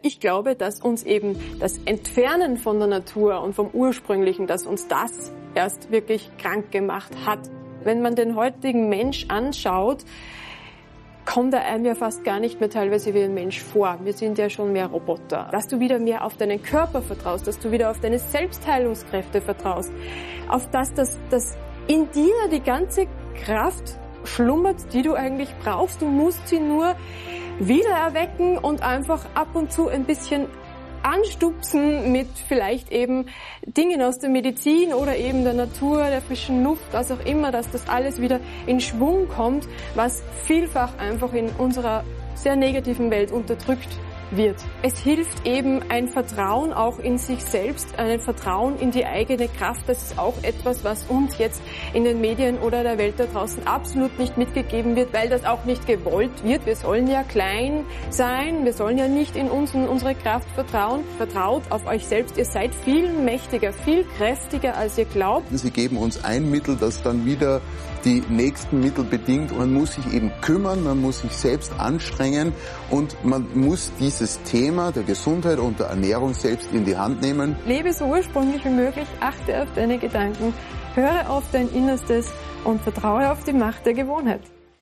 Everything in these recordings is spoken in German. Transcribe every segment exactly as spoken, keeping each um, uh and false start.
Ich glaube, dass uns eben das Entfernen von der Natur und vom Ursprünglichen, dass uns das erst wirklich krank gemacht hat. Wenn man den heutigen Mensch anschaut, kommt er einem ja fast gar nicht mehr teilweise wie ein Mensch vor. Wir sind ja schon mehr Roboter. Dass du wieder mehr auf deinen Körper vertraust, dass du wieder auf deine Selbstheilungskräfte vertraust, auf das, dass, dass in dir die ganze Kraft schlummert, die du eigentlich brauchst. Du musst sie nur wieder erwecken und einfach ab und zu ein bisschen anstupsen mit vielleicht eben Dingen aus der Medizin oder eben der Natur, der frischen Luft, was auch immer, dass das alles wieder in Schwung kommt, was vielfach einfach in unserer sehr negativen Welt unterdrückt wird. Es hilft eben ein Vertrauen auch in sich selbst, ein Vertrauen in die eigene Kraft. Das ist auch etwas, was uns jetzt in den Medien oder der Welt da draußen absolut nicht mitgegeben wird, weil das auch nicht gewollt wird. Wir sollen ja klein sein, wir sollen ja nicht in uns und unsere Kraft vertrauen. Vertraut auf euch selbst, ihr seid viel mächtiger, viel kräftiger, als ihr glaubt. Sie geben uns ein Mittel, das dann wieder die nächsten Mittel bedingt. Man muss sich eben kümmern, man muss sich selbst anstrengen und man muss dieses Thema der Gesundheit und der Ernährung selbst in die Hand nehmen. Lebe so ursprünglich wie möglich, achte auf deine Gedanken, höre auf dein Innerstes und vertraue auf die Macht der Gewohnheit.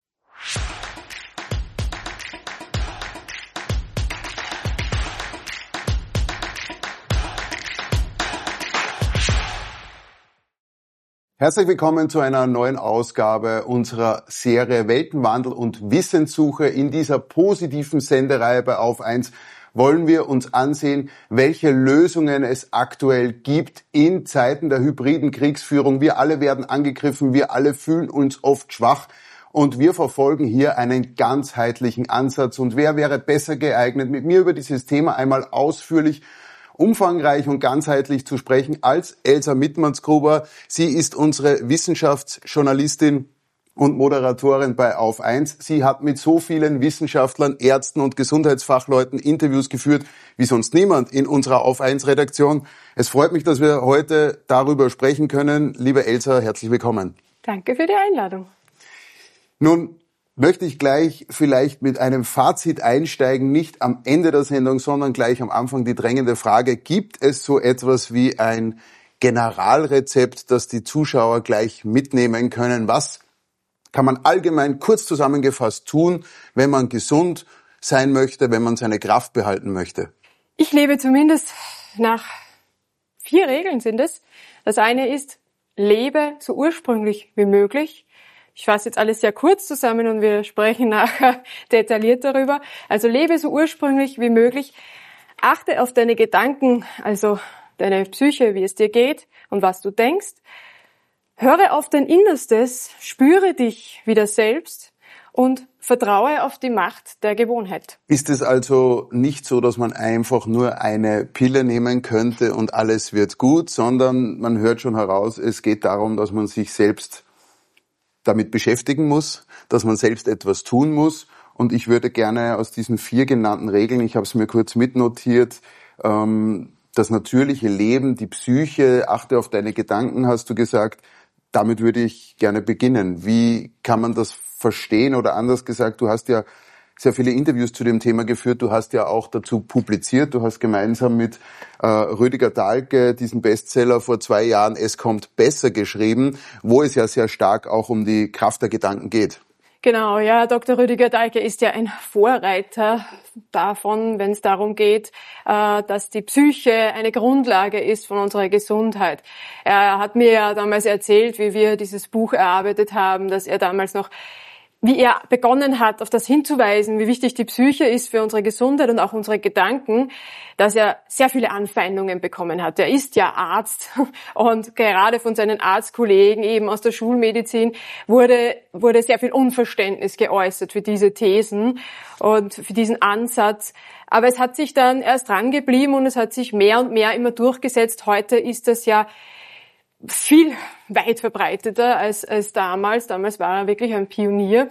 Herzlich willkommen zu einer neuen Ausgabe unserer Serie Weltenwandel und Wissenssuche. In dieser positiven Sendereihe bei Auf eins wollen wir uns ansehen, welche Lösungen es aktuell gibt in Zeiten der hybriden Kriegsführung. Wir alle werden angegriffen, wir alle fühlen uns oft schwach und wir verfolgen hier einen ganzheitlichen Ansatz. Und wer wäre besser geeignet, mit mir über dieses Thema einmal ausführlich umfangreich und ganzheitlich zu sprechen als Elsa Mittmannsgruber. Sie ist unsere Wissenschaftsjournalistin und Moderatorin bei Auf eins. Sie hat mit so vielen Wissenschaftlern, Ärzten und Gesundheitsfachleuten Interviews geführt, wie sonst niemand in unserer Auf eins Redaktion. Es freut mich, dass wir heute darüber sprechen können. Liebe Elsa, herzlich willkommen. Danke für die Einladung. Nun möchte ich gleich vielleicht mit einem Fazit einsteigen, nicht am Ende der Sendung, sondern gleich am Anfang die drängende Frage, gibt es so etwas wie ein Generalrezept, das die Zuschauer gleich mitnehmen können? Was kann man allgemein kurz zusammengefasst tun, wenn man gesund sein möchte, wenn man seine Kraft behalten möchte? Ich lebe zumindest nach vier Regeln sind es. Das eine ist, lebe so ursprünglich wie möglich. Ich fasse jetzt alles sehr kurz zusammen und wir sprechen nachher detailliert darüber. Also lebe so ursprünglich wie möglich. Achte auf deine Gedanken, also deine Psyche, wie es dir geht und was du denkst. Höre auf dein Innerstes, spüre dich wieder selbst und vertraue auf die Macht der Gewohnheit. Ist es also nicht so, dass man einfach nur eine Pille nehmen könnte und alles wird gut, sondern man hört schon heraus, es geht darum, dass man sich selbst damit beschäftigen muss, dass man selbst etwas tun muss. Und ich würde gerne aus diesen vier genannten Regeln, ich habe es mir kurz mitnotiert, ähm, das natürliche Leben, die Psyche, achte auf deine Gedanken, hast du gesagt, damit würde ich gerne beginnen. Wie kann man das verstehen oder anders gesagt, du hast ja sehr viele Interviews zu dem Thema geführt. Du hast ja auch dazu publiziert. Du hast gemeinsam mit äh, Rüdiger Dahlke diesen Bestseller vor zwei Jahren Es kommt besser geschrieben, wo es ja sehr stark auch um die Kraft der Gedanken geht. Genau, ja, Doktor Rüdiger Dahlke ist ja ein Vorreiter davon, wenn es darum geht, äh, dass die Psyche eine Grundlage ist von unserer Gesundheit. Er hat mir ja damals erzählt, wie wir dieses Buch erarbeitet haben, dass er damals noch wie er begonnen hat, auf das hinzuweisen, wie wichtig die Psyche ist für unsere Gesundheit und auch unsere Gedanken, dass er sehr viele Anfeindungen bekommen hat. Er ist ja Arzt und gerade von seinen Arztkollegen eben aus der Schulmedizin wurde, wurde sehr viel Unverständnis geäußert für diese Thesen und für diesen Ansatz. Aber es hat sich dann erst dran geblieben und es hat sich mehr und mehr immer durchgesetzt. Heute ist das ja viel weit verbreiteter als, als damals. Damals war er wirklich ein Pionier.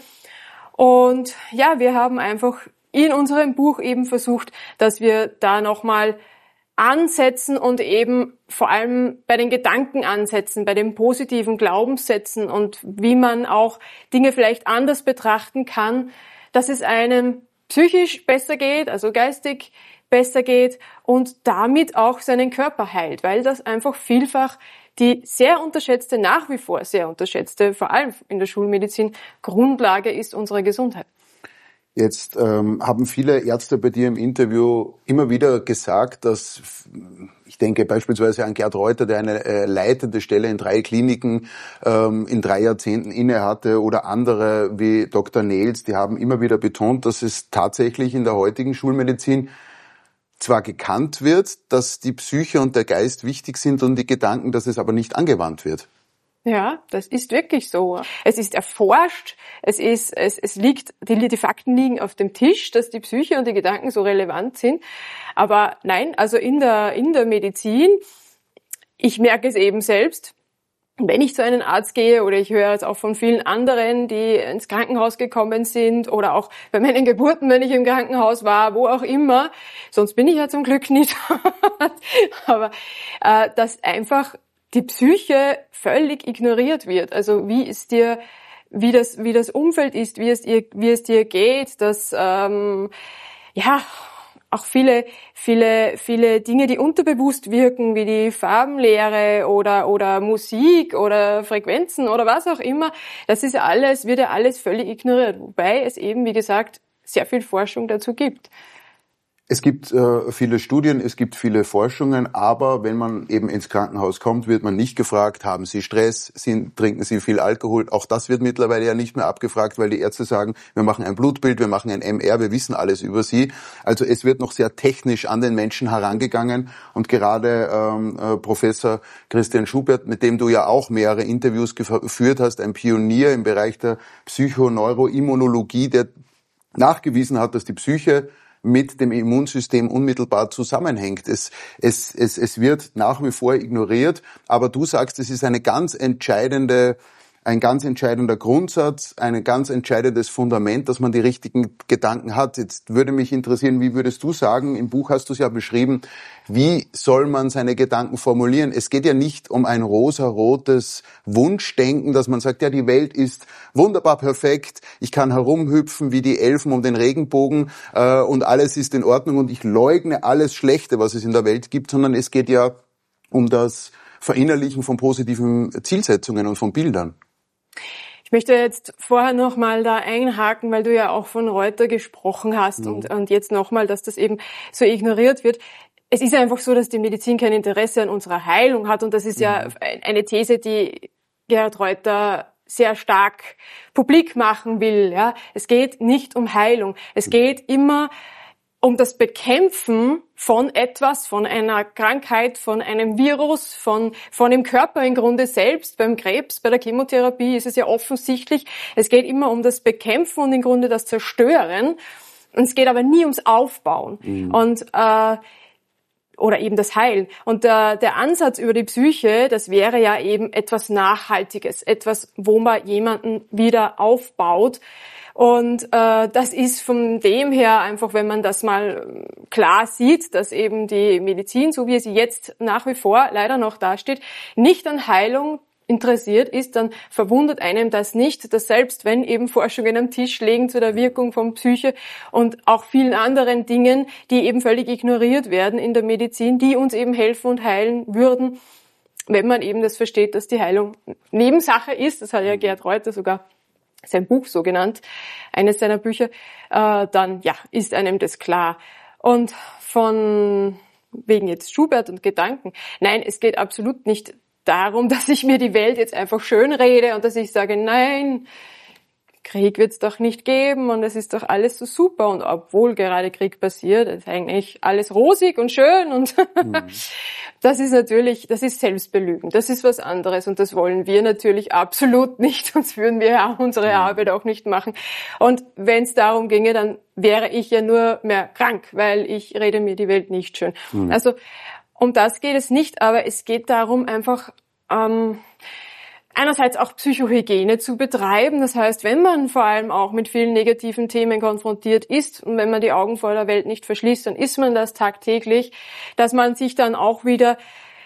Und ja, wir haben einfach in unserem Buch eben versucht, dass wir da nochmal ansetzen und eben vor allem bei den Gedanken ansetzen, bei den positiven Glaubenssätzen und wie man auch Dinge vielleicht anders betrachten kann, dass es einem psychisch besser geht, also geistig besser geht und damit auch seinen Körper heilt, weil das einfach vielfach die sehr unterschätzte, nach wie vor sehr unterschätzte, vor allem in der Schulmedizin, Grundlage ist unserer Gesundheit. Jetzt ähm, haben viele Ärzte bei dir im Interview immer wieder gesagt, dass, ich denke beispielsweise an Gerd Reuter, der eine äh, leitende Stelle in drei Kliniken ähm, in drei Jahrzehnten inne hatte, oder andere wie Doktor Nels, die haben immer wieder betont, dass es tatsächlich in der heutigen Schulmedizin zwar gekannt wird, dass die Psyche und der Geist wichtig sind und die Gedanken, dass es aber nicht angewandt wird. Ja, das ist wirklich so. Es ist erforscht, es ist, es, es liegt, die, die Fakten liegen auf dem Tisch, dass die Psyche und die Gedanken so relevant sind. Aber nein, also in der, in der Medizin, ich merke es eben selbst, wenn ich zu einem Arzt gehe, oder ich höre jetzt auch von vielen anderen, die ins Krankenhaus gekommen sind, oder auch bei meinen Geburten, wenn ich im Krankenhaus war, wo auch immer, sonst bin ich ja zum Glück nicht, aber äh, dass einfach die Psyche völlig ignoriert wird. Also wie es dir, wie das, wie das Umfeld ist, wie es dir, wie es dir geht, dass ähm, ja auch viele, viele, viele Dinge, die unterbewusst wirken, wie die Farbenlehre oder oder Musik oder Frequenzen oder was auch immer, das ist ja alles, wird ja alles völlig ignoriert. Wobei es eben, wie gesagt, sehr viel Forschung dazu gibt. Es gibt äh, viele Studien, es gibt viele Forschungen, aber wenn man eben ins Krankenhaus kommt, wird man nicht gefragt, haben Sie Stress, sind, trinken Sie viel Alkohol? Auch das wird mittlerweile ja nicht mehr abgefragt, weil die Ärzte sagen, wir machen ein Blutbild, wir machen ein M R, wir wissen alles über Sie. Also es wird noch sehr technisch an den Menschen herangegangen, und gerade ähm, äh, Professor Christian Schubert, mit dem du ja auch mehrere Interviews geführt hast, ein Pionier im Bereich der Psychoneuroimmunologie, der nachgewiesen hat, dass die Psyche mit dem Immunsystem unmittelbar zusammenhängt. Es, es, es, es wird nach wie vor ignoriert, aber du sagst, es ist eine ganz entscheidende, ein ganz entscheidender Grundsatz, ein ganz entscheidendes Fundament, dass man die richtigen Gedanken hat. Jetzt würde mich interessieren, wie würdest du sagen, im Buch hast du es ja beschrieben, wie soll man seine Gedanken formulieren? Es geht ja nicht um ein rosarotes Wunschdenken, dass man sagt, ja, die Welt ist wunderbar perfekt, ich kann herumhüpfen wie die Elfen um den Regenbogen äh, und alles ist in Ordnung und ich leugne alles Schlechte, was es in der Welt gibt, sondern es geht ja um das Verinnerlichen von positiven Zielsetzungen und von Bildern. Ich möchte jetzt vorher nochmal da einhaken, weil du ja auch von Reuter gesprochen hast, mhm. und, und jetzt nochmal, dass das eben so ignoriert wird. Es ist einfach so, dass die Medizin kein Interesse an unserer Heilung hat, und das ist mhm. ja eine These, die Gerhard Reuter sehr stark publik machen will. Ja, es geht nicht um Heilung. Es geht immer um das Bekämpfen von etwas, von einer Krankheit, von einem Virus, von, von dem Körper im Grunde selbst. Beim Krebs, bei der Chemotherapie ist es ja offensichtlich. Es geht immer um das Bekämpfen und im Grunde das Zerstören. Und es geht aber nie ums Aufbauen. Mhm. Und, äh, oder eben das Heilen. Und der, der Ansatz über die Psyche, das wäre ja eben etwas Nachhaltiges, etwas, wo man jemanden wieder aufbaut. Und äh, das ist von dem her einfach, wenn man das mal klar sieht, dass eben die Medizin, so wie sie jetzt nach wie vor leider noch dasteht, nicht an Heilung interessiert ist, dann verwundert einem das nicht, dass selbst wenn eben Forschungen am Tisch liegen zu der Wirkung von Psyche und auch vielen anderen Dingen, die eben völlig ignoriert werden in der Medizin, die uns eben helfen und heilen würden, wenn man eben das versteht, dass die Heilung Nebensache ist. Das hat ja Gerhard Reuter sogar sein Buch so genannt, eines seiner Bücher, äh, dann ja, ist einem das klar. Und von wegen jetzt Schubert und Gedanken, nein, es geht absolut nicht darum, dass ich mir die Welt jetzt einfach schön rede und dass ich sage, nein, Krieg wird's doch nicht geben und es ist doch alles so super, und obwohl gerade Krieg passiert, ist eigentlich alles rosig und schön und mhm. das ist natürlich, das ist Selbstbelügen, das ist was anderes und das wollen wir natürlich absolut nicht, sonst würden wir ja unsere mhm. Arbeit auch nicht machen. Und wenn es darum ginge, dann wäre ich ja nur mehr krank, weil ich rede mir die Welt nicht schön. Mhm. Also um das geht es nicht, aber es geht darum, einfach ähm, einerseits auch Psychohygiene zu betreiben. Das heißt, wenn man vor allem auch mit vielen negativen Themen konfrontiert ist und wenn man die Augen vor der Welt nicht verschließt, dann ist man das tagtäglich, dass man sich dann auch wieder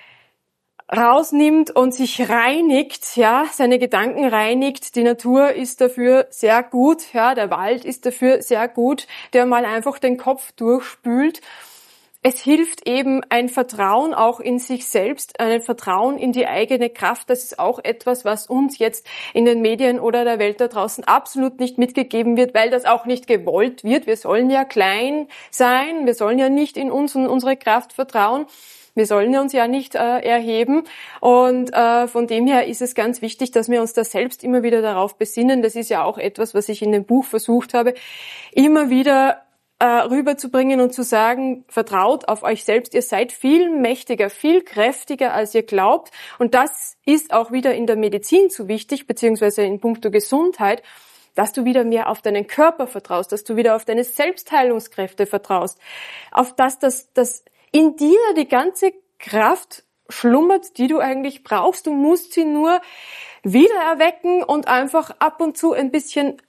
rausnimmt und sich reinigt, ja, seine Gedanken reinigt. Die Natur ist dafür sehr gut, ja, der Wald ist dafür sehr gut, der mal einfach den Kopf durchspült. es hilft eben ein Vertrauen auch in sich selbst, ein Vertrauen in die eigene Kraft. Das ist auch etwas, was uns jetzt in den Medien oder der Welt da draußen absolut nicht mitgegeben wird, weil das auch nicht gewollt wird. Wir sollen ja klein sein, wir sollen ja nicht in uns und unsere Kraft vertrauen. Wir sollen uns ja nicht äh, erheben und äh, von dem her ist es ganz wichtig, dass wir uns da selbst immer wieder darauf besinnen. Das ist ja auch etwas, was ich in dem Buch versucht habe, immer wieder äh, rüberzubringen und zu sagen, vertraut auf euch selbst. Ihr seid viel mächtiger, viel kräftiger, als ihr glaubt. Und das ist auch wieder in der Medizin so wichtig, beziehungsweise in puncto Gesundheit, dass du wieder mehr auf deinen Körper vertraust, dass du wieder auf deine Selbstheilungskräfte vertraust, auf das, dass das in dir die ganze Kraft schlummert, die du eigentlich brauchst. Du musst sie nur wieder erwecken und einfach ab und zu ein bisschen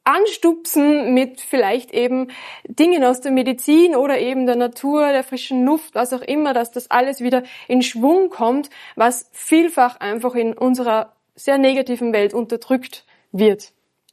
anstupsen mit vielleicht eben Dingen aus der Medizin oder eben der Natur, der frischen Luft, was auch immer, dass das alles wieder in Schwung kommt, was vielfach einfach in unserer sehr negativen Welt unterdrückt wird.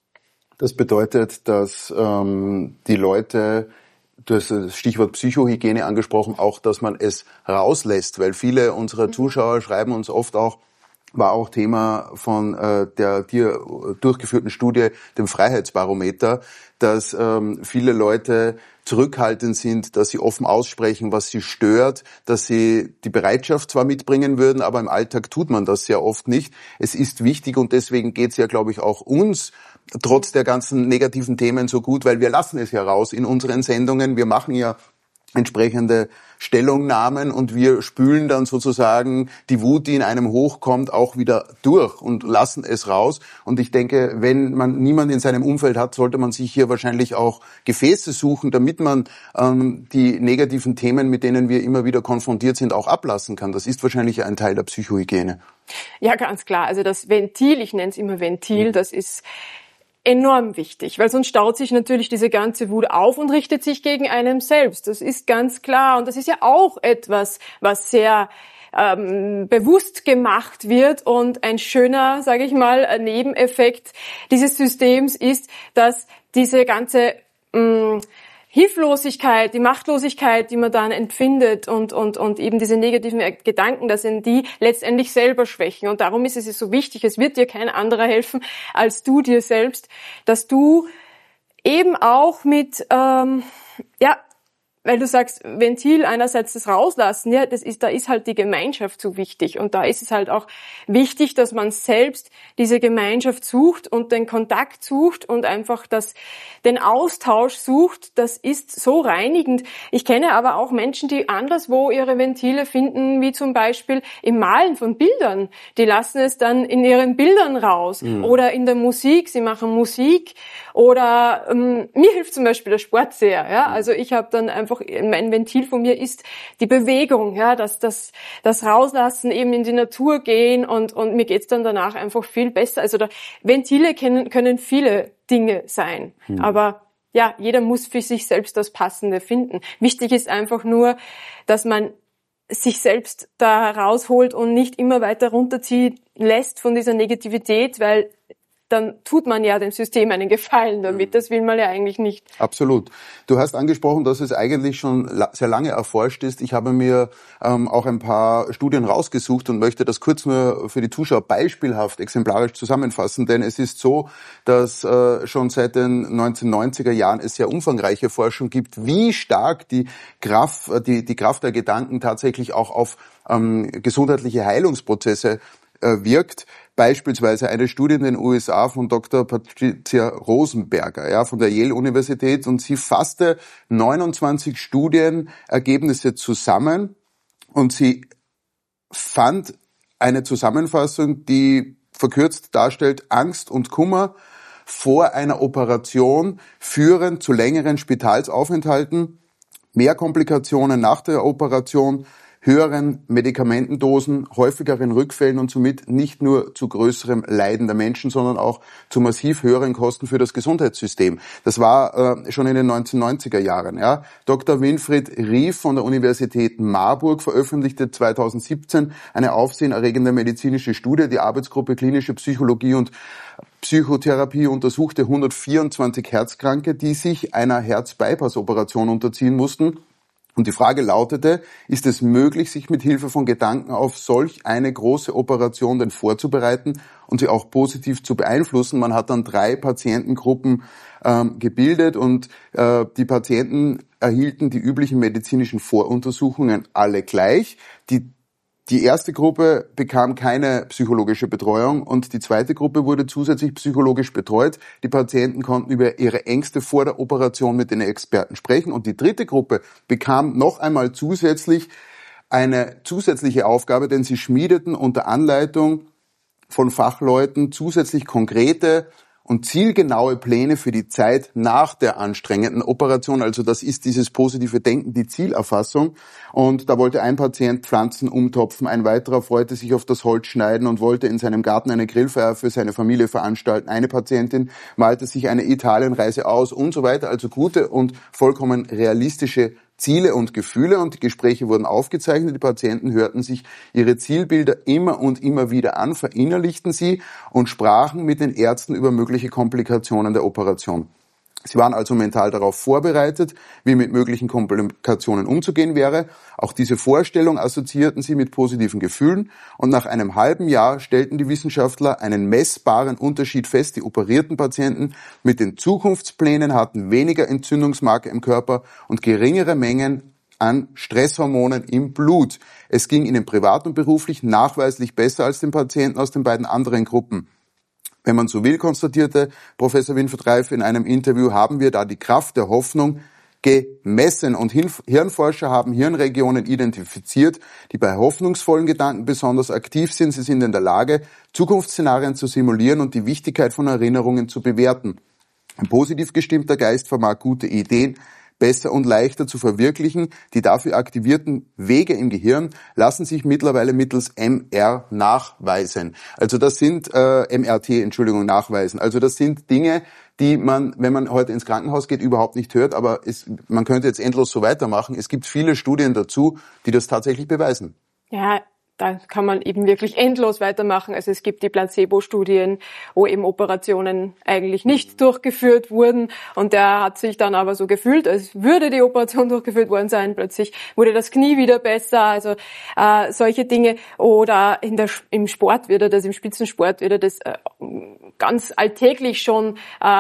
Das bedeutet, dass ähm, die Leute, du hast das Stichwort Psychohygiene angesprochen, auch, dass man es rauslässt, weil viele unserer Zuschauer schreiben uns oft auch, war auch Thema von äh, der dir durchgeführten Studie, dem Freiheitsbarometer, dass ähm, viele Leute zurückhaltend sind, dass sie offen aussprechen, was sie stört, dass sie die Bereitschaft zwar mitbringen würden, aber im Alltag tut man das sehr oft nicht. Es ist wichtig und deswegen geht es ja, glaube ich, auch uns trotz der ganzen negativen Themen so gut, weil wir lassen es ja raus in unseren Sendungen. Wir machen ja entsprechende Stellungnahmen und wir spülen dann sozusagen die Wut, die in einem hochkommt, auch wieder durch und lassen es raus. Und ich denke, wenn man niemand in seinem Umfeld hat, sollte man sich hier wahrscheinlich auch Gefäße suchen, damit man ähm, die negativen Themen, mit denen wir immer wieder konfrontiert sind, auch ablassen kann. Das ist wahrscheinlich ein Teil der Psychohygiene. Ja, ganz klar. Also das Ventil, ich nenne es immer Ventil, das ist enorm wichtig, weil sonst staut sich natürlich diese ganze Wut auf und richtet sich gegen einen selbst. Das ist ganz klar und das ist ja auch etwas, was sehr ähm, bewusst gemacht wird und ein schöner, sage ich mal, Nebeneffekt dieses Systems ist, dass diese ganze mh, Hilflosigkeit, die Machtlosigkeit, die man dann empfindet und und und eben diese negativen Gedanken, das sind die letztendlich selber schwächen. Und darum ist es so wichtig, es wird dir kein anderer helfen als du dir selbst, dass du eben auch mit, ähm, ja, weil du sagst, Ventil einerseits das Rauslassen, ja, das ist, da ist halt die Gemeinschaft so wichtig und da ist es halt auch wichtig, dass man selbst diese Gemeinschaft sucht und den Kontakt sucht und einfach das, den Austausch sucht. Das ist so reinigend. Ich kenne aber auch Menschen, die anderswo ihre Ventile finden, wie zum Beispiel im Malen von Bildern. Die lassen es dann in ihren Bildern raus mhm. oder in der Musik. Sie machen Musik oder ähm, mir hilft zum Beispiel der Sport sehr. Ja, also ich habe dann einfach mein Ventil von mir ist die Bewegung, ja, das, das, das Rauslassen, eben in die Natur gehen und, und mir geht's dann danach einfach viel besser. Also da, Ventile können, können viele Dinge sein, hm. aber ja, jeder muss für sich selbst das Passende finden. Wichtig ist einfach nur, dass man sich selbst da rausholt und nicht immer weiter runterziehen lässt von dieser Negativität, weil dann tut man ja dem System einen Gefallen damit. Das will man ja eigentlich nicht. Absolut. Du hast angesprochen, dass es eigentlich schon la- sehr lange erforscht ist. Ich habe mir ähm, auch ein paar Studien rausgesucht und möchte das kurz nur für die Zuschauer beispielhaft, exemplarisch zusammenfassen. Denn es ist so, dass äh, schon seit den neunzehnhundertneunziger Jahren es sehr umfangreiche Forschung gibt, wie stark die Kraft, die, die Kraft der Gedanken tatsächlich auch auf ähm, gesundheitliche Heilungsprozesse wirkt. Beispielsweise eine Studie in den U S A von Doktor Patricia Rosenberger, ja, von der Yale-Universität, und sie fasste neunundzwanzig Studienergebnisse zusammen und sie fand eine Zusammenfassung, die verkürzt darstellt, Angst und Kummer vor einer Operation führen zu längeren Spitalsaufenthalten, mehr Komplikationen nach der Operation, höheren Medikamentendosen, häufigeren Rückfällen und somit nicht nur zu größerem Leiden der Menschen, sondern auch zu massiv höheren Kosten für das Gesundheitssystem. Das war äh, schon in den neunzehnhundertneunziger Jahren. Ja. Doktor Winfried Rief von der Universität Marburg veröffentlichte zweitausendsiebzehn eine aufsehenerregende medizinische Studie. Die Arbeitsgruppe Klinische Psychologie und Psychotherapie untersuchte hundertvierundzwanzig Herzkranke, die sich einer Herz-Bypass-Operation unterziehen mussten. Und die Frage lautete, ist es möglich, sich mit Hilfe von Gedanken auf solch eine große Operation denn vorzubereiten und sie auch positiv zu beeinflussen? Man hat dann drei Patientengruppen ähm, gebildet und äh, die Patienten erhielten die üblichen medizinischen Voruntersuchungen alle gleich. Die Die erste Gruppe bekam keine psychologische Betreuung und die zweite Gruppe wurde zusätzlich psychologisch betreut. Die Patienten konnten über ihre Ängste vor der Operation mit den Experten sprechen und die dritte Gruppe bekam noch einmal zusätzlich eine zusätzliche Aufgabe, denn sie schmiedeten unter Anleitung von Fachleuten zusätzlich konkrete und zielgenaue Pläne für die Zeit nach der anstrengenden Operation. Also das ist dieses positive Denken, die Zielerfassung. Und da wollte ein Patient Pflanzen umtopfen, ein weiterer freute sich auf das Holz schneiden und wollte in seinem Garten eine Grillfeier für seine Familie veranstalten. Eine Patientin malte sich eine Italienreise aus und so weiter. Also gute und vollkommen realistische Ziele und Gefühle, und die Gespräche wurden aufgezeichnet. Die Patienten hörten sich ihre Zielbilder immer und immer wieder an, verinnerlichten sie und sprachen mit den Ärzten über mögliche Komplikationen der Operation. Sie waren also mental darauf vorbereitet, wie mit möglichen Komplikationen umzugehen wäre. Auch diese Vorstellung assoziierten sie mit positiven Gefühlen, und nach einem halben Jahr stellten die Wissenschaftler einen messbaren Unterschied fest. Die operierten Patienten mit den Zukunftsplänen hatten weniger Entzündungsmarker im Körper und geringere Mengen an Stresshormonen im Blut. Es ging ihnen privat und beruflich nachweislich besser als den Patienten aus den beiden anderen Gruppen. Wenn man so will, konstatierte Professor Winfried Reif in einem Interview, haben wir da die Kraft der Hoffnung gemessen. Und Hirnforscher haben Hirnregionen identifiziert, die bei hoffnungsvollen Gedanken besonders aktiv sind. Sie sind in der Lage, Zukunftsszenarien zu simulieren und die Wichtigkeit von Erinnerungen zu bewerten. Ein positiv gestimmter Geist vermag gute Ideen besser und leichter zu verwirklichen. Die dafür aktivierten Wege im Gehirn lassen sich mittlerweile mittels M R nachweisen. Also das sind äh, M R T, Entschuldigung, nachweisen. Also das sind Dinge, die man, wenn man heute ins Krankenhaus geht, überhaupt nicht hört. Aber es, man könnte jetzt endlos so weitermachen. Es gibt viele Studien dazu, die das tatsächlich beweisen. Ja, da kann man eben wirklich endlos weitermachen. Also es gibt die Placebo-Studien, wo eben Operationen eigentlich nicht durchgeführt wurden, und der hat sich dann aber so gefühlt, als würde die Operation durchgeführt worden sein. Plötzlich wurde das Knie wieder besser, also äh, solche Dinge. Oder in der, im Sport wird er das, im Spitzensport wird er das äh, ganz alltäglich schon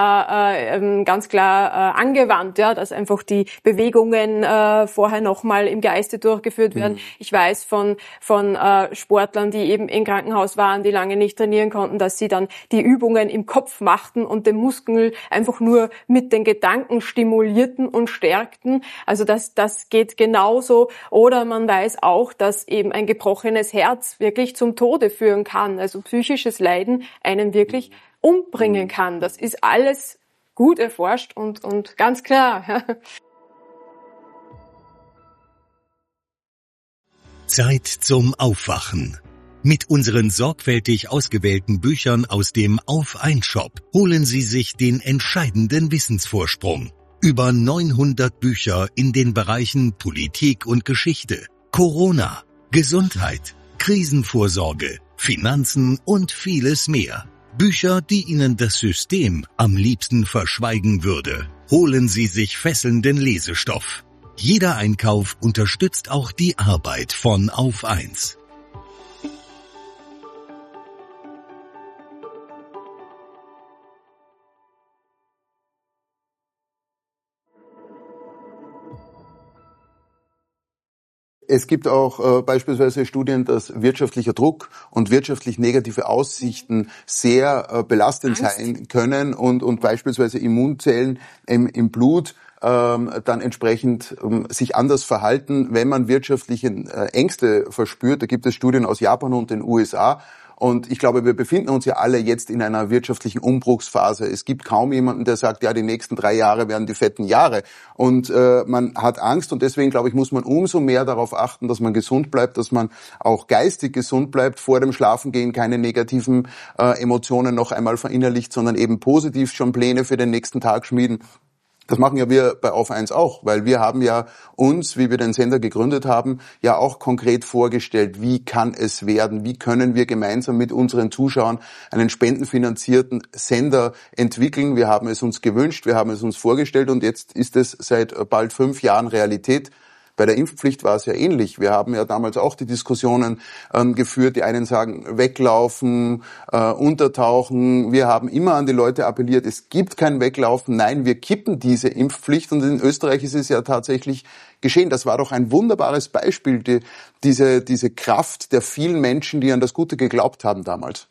äh, äh, ganz klar äh, angewandt, ja, dass einfach die Bewegungen äh, vorher nochmal im Geiste durchgeführt werden. Mhm. Ich weiß von von äh, Sportlern, die eben im Krankenhaus waren, die lange nicht trainieren konnten, dass sie dann die Übungen im Kopf machten und den Muskel einfach nur mit den Gedanken stimulierten und stärkten. Also das, das geht genauso. Oder man weiß auch, dass eben ein gebrochenes Herz wirklich zum Tode führen kann. Also psychisches Leiden einen wirklich umbringen kann. Das ist alles gut erforscht und, und ganz klar. Ja. Zeit zum Aufwachen. Mit unseren sorgfältig ausgewählten Büchern aus dem Auf-eins-Shop holen Sie sich den entscheidenden Wissensvorsprung. Über neunhundert Bücher in den Bereichen Politik und Geschichte, Corona, Gesundheit, Krisenvorsorge, Finanzen und vieles mehr. Bücher, die Ihnen das System am liebsten verschweigen würde. Holen Sie sich fesselnden Lesestoff. Jeder Einkauf unterstützt auch die Arbeit von Auf eins. Es gibt auch äh, beispielsweise Studien, dass wirtschaftlicher Druck und wirtschaftlich negative Aussichten sehr äh, belastend Angst. sein können und, und beispielsweise Immunzellen im, im Blut ähm, dann entsprechend ähm, sich anders verhalten, wenn man wirtschaftliche äh, Ängste verspürt. Da gibt es Studien aus Japan und den U S A. Und ich glaube, wir befinden uns ja alle jetzt in einer wirtschaftlichen Umbruchsphase. Es gibt kaum jemanden, der sagt, ja, die nächsten drei Jahre werden die fetten Jahre. Und äh, man hat Angst, und deswegen, glaube ich, muss man umso mehr darauf achten, dass man gesund bleibt, dass man auch geistig gesund bleibt, vor dem Schlafengehen keine negativen äh, Emotionen noch einmal verinnerlicht, sondern eben positiv schon Pläne für den nächsten Tag schmieden. Das machen ja wir bei Auf eins auch, weil wir haben ja uns, wie wir den Sender gegründet haben, ja auch konkret vorgestellt, wie kann es werden, wie können wir gemeinsam mit unseren Zuschauern einen spendenfinanzierten Sender entwickeln. Wir haben es uns gewünscht, wir haben es uns vorgestellt, und jetzt ist es seit bald fünf Jahren Realität. Bei der Impfpflicht war es ja ähnlich. Wir haben ja damals auch die Diskussionen ähm, geführt. Die einen sagen, weglaufen, äh, untertauchen. Wir haben immer an die Leute appelliert, es gibt kein Weglaufen. Nein, wir kippen diese Impfpflicht. Und in Österreich ist es ja tatsächlich geschehen. Das war doch ein wunderbares Beispiel, die, diese, diese Kraft der vielen Menschen, die an das Gute geglaubt haben damals.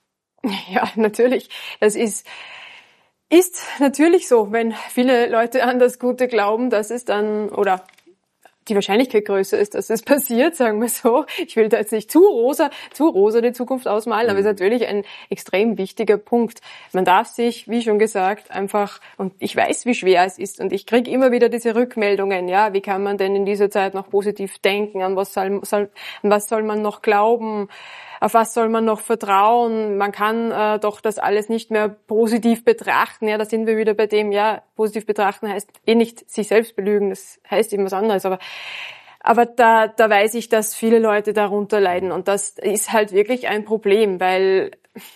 Ja, natürlich. Das ist... Ist natürlich so, wenn viele Leute an das Gute glauben, dass es dann, oder die Wahrscheinlichkeit größer ist, dass es passiert, sagen wir so. Ich will da jetzt nicht zu rosa, zu rosa die Zukunft ausmalen, aber es ist natürlich ein extrem wichtiger Punkt. Man darf sich, wie schon gesagt, einfach, und ich weiß, wie schwer es ist, und ich kriege immer wieder diese Rückmeldungen, ja, wie kann man denn in dieser Zeit noch positiv denken, an was soll, soll, an was soll man noch glauben, auf was soll man noch vertrauen? Man kann äh, doch das alles nicht mehr positiv betrachten. Ja, da sind wir wieder bei dem, ja, positiv betrachten heißt eh nicht sich selbst belügen, das heißt eben was anderes. Aber aber da da weiß ich, dass viele Leute darunter leiden. Und das ist halt wirklich ein Problem, weil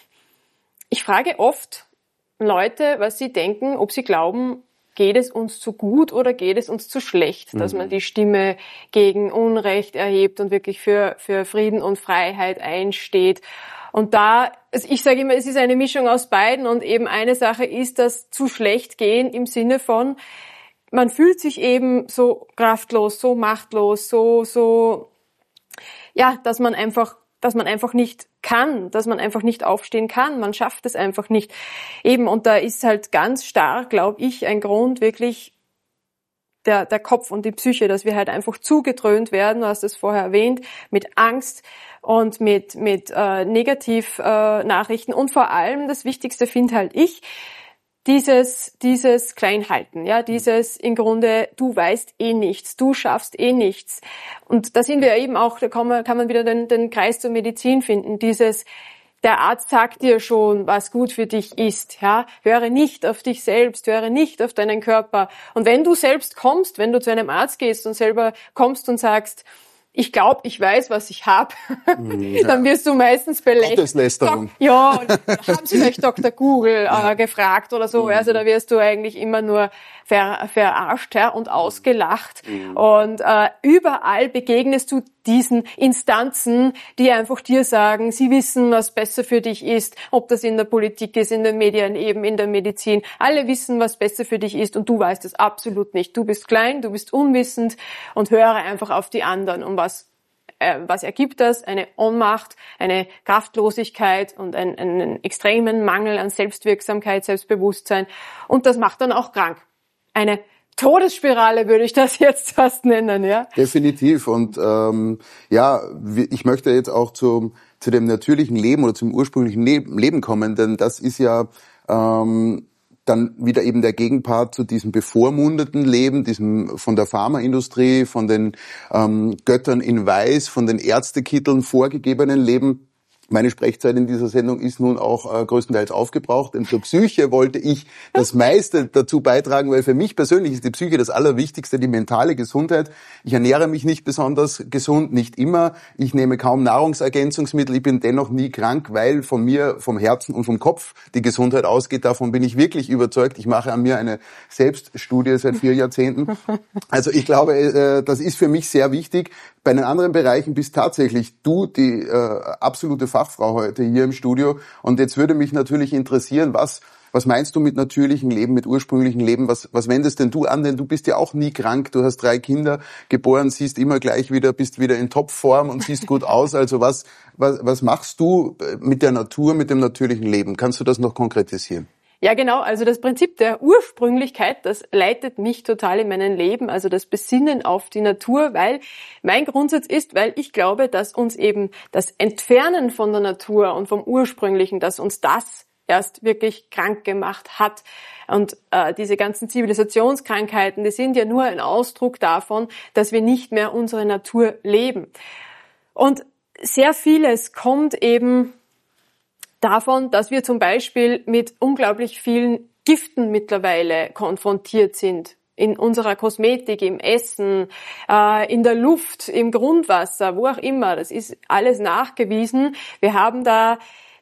ich frage oft Leute, was sie denken, ob sie glauben, geht es uns zu gut oder geht es uns zu schlecht, dass man die Stimme gegen Unrecht erhebt und wirklich für für Frieden und Freiheit einsteht. Und da, also ich sage immer, es ist eine Mischung aus beiden, und eben eine Sache ist das zu schlecht gehen im Sinne von, man fühlt sich eben so kraftlos, so machtlos, so so ja, dass man einfach dass man einfach nicht kann, dass man einfach nicht aufstehen kann. Man schafft es einfach nicht. Eben, und da ist halt ganz stark, glaube ich, ein Grund wirklich der, der Kopf und die Psyche, dass wir halt einfach zugedröhnt werden, du hast es vorher erwähnt, mit Angst und mit, mit äh, Negativ-Nachrichten. Äh, und vor allem, das Wichtigste finde halt ich, Dieses, dieses Kleinhalten, ja, dieses im Grunde, du weißt eh nichts, du schaffst eh nichts. Und da sind wir eben auch, da kann man, kann man wieder den, den Kreis zur Medizin finden, dieses, der Arzt sagt dir schon, was gut für dich ist, ja. Höre nicht auf dich selbst, höre nicht auf deinen Körper. Und wenn du selbst kommst, wenn du zu einem Arzt gehst und selber kommst und sagst, ich glaube, ich weiß, was ich habe, ja. Dann wirst du meistens belächelt. Gotteslästerung. Ja, haben Sie vielleicht Doktor Google äh, gefragt oder so, mhm. Also da wirst du eigentlich immer nur ver, verarscht, ja, und ausgelacht. Mhm. Und äh, überall begegnest du diesen Instanzen, die einfach dir sagen, sie wissen, was besser für dich ist, ob das in der Politik ist, in den Medien, eben in der Medizin. Alle wissen, was besser für dich ist, und du weißt es absolut nicht. Du bist klein, du bist unwissend, und höre einfach auf die anderen. Und was, äh, was ergibt das? Eine Ohnmacht, eine Kraftlosigkeit und ein, einen extremen Mangel an Selbstwirksamkeit, Selbstbewusstsein. Und das macht dann auch krank. Eine Todesspirale würde ich das jetzt fast nennen, ja. Definitiv. Und ähm, ja, ich möchte jetzt auch zum, zu dem natürlichen Leben oder zum ursprünglichen Leben kommen, denn das ist ja ähm, dann wieder eben der Gegenpart zu diesem bevormundeten Leben, diesem von der Pharmaindustrie, von den ähm, Göttern in Weiß, von den Ärztekitteln vorgegebenen Leben. Meine Sprechzeit in dieser Sendung ist nun auch äh, größtenteils aufgebraucht, denn zur Psyche wollte ich das meiste dazu beitragen, weil für mich persönlich ist die Psyche das Allerwichtigste, die mentale Gesundheit. Ich ernähre mich nicht besonders gesund, nicht immer. Ich nehme kaum Nahrungsergänzungsmittel, ich bin dennoch nie krank, weil von mir, vom Herzen und vom Kopf die Gesundheit ausgeht. Davon bin ich wirklich überzeugt. Ich mache an mir eine Selbststudie seit vier Jahrzehnten. Also ich glaube, äh, das ist für mich sehr wichtig. Bei den anderen Bereichen bist tatsächlich du die äh, absolute Fachfrau heute hier im Studio. Und jetzt würde mich natürlich interessieren, was was meinst du mit natürlichem Leben, mit ursprünglichem Leben? Was was wendest denn du an? Denn du bist ja auch nie krank. Du hast drei Kinder geboren, siehst immer gleich wieder, bist wieder in Topform und siehst gut aus. Also was was was machst du mit der Natur, mit dem natürlichen Leben? Kannst du das noch konkretisieren? Ja, genau. Also das Prinzip der Ursprünglichkeit, das leitet mich total in meinem Leben, also das Besinnen auf die Natur, weil mein Grundsatz ist, weil ich glaube, dass uns eben das Entfernen von der Natur und vom Ursprünglichen, dass uns das erst wirklich krank gemacht hat. Und äh, diese ganzen Zivilisationskrankheiten, die sind ja nur ein Ausdruck davon, dass wir nicht mehr unsere Natur leben. Und sehr vieles kommt eben davon, dass wir zum Beispiel mit unglaublich vielen Giften mittlerweile konfrontiert sind. In unserer Kosmetik, im Essen, äh, in der Luft, im Grundwasser, wo auch immer. Das ist alles nachgewiesen. Wir haben da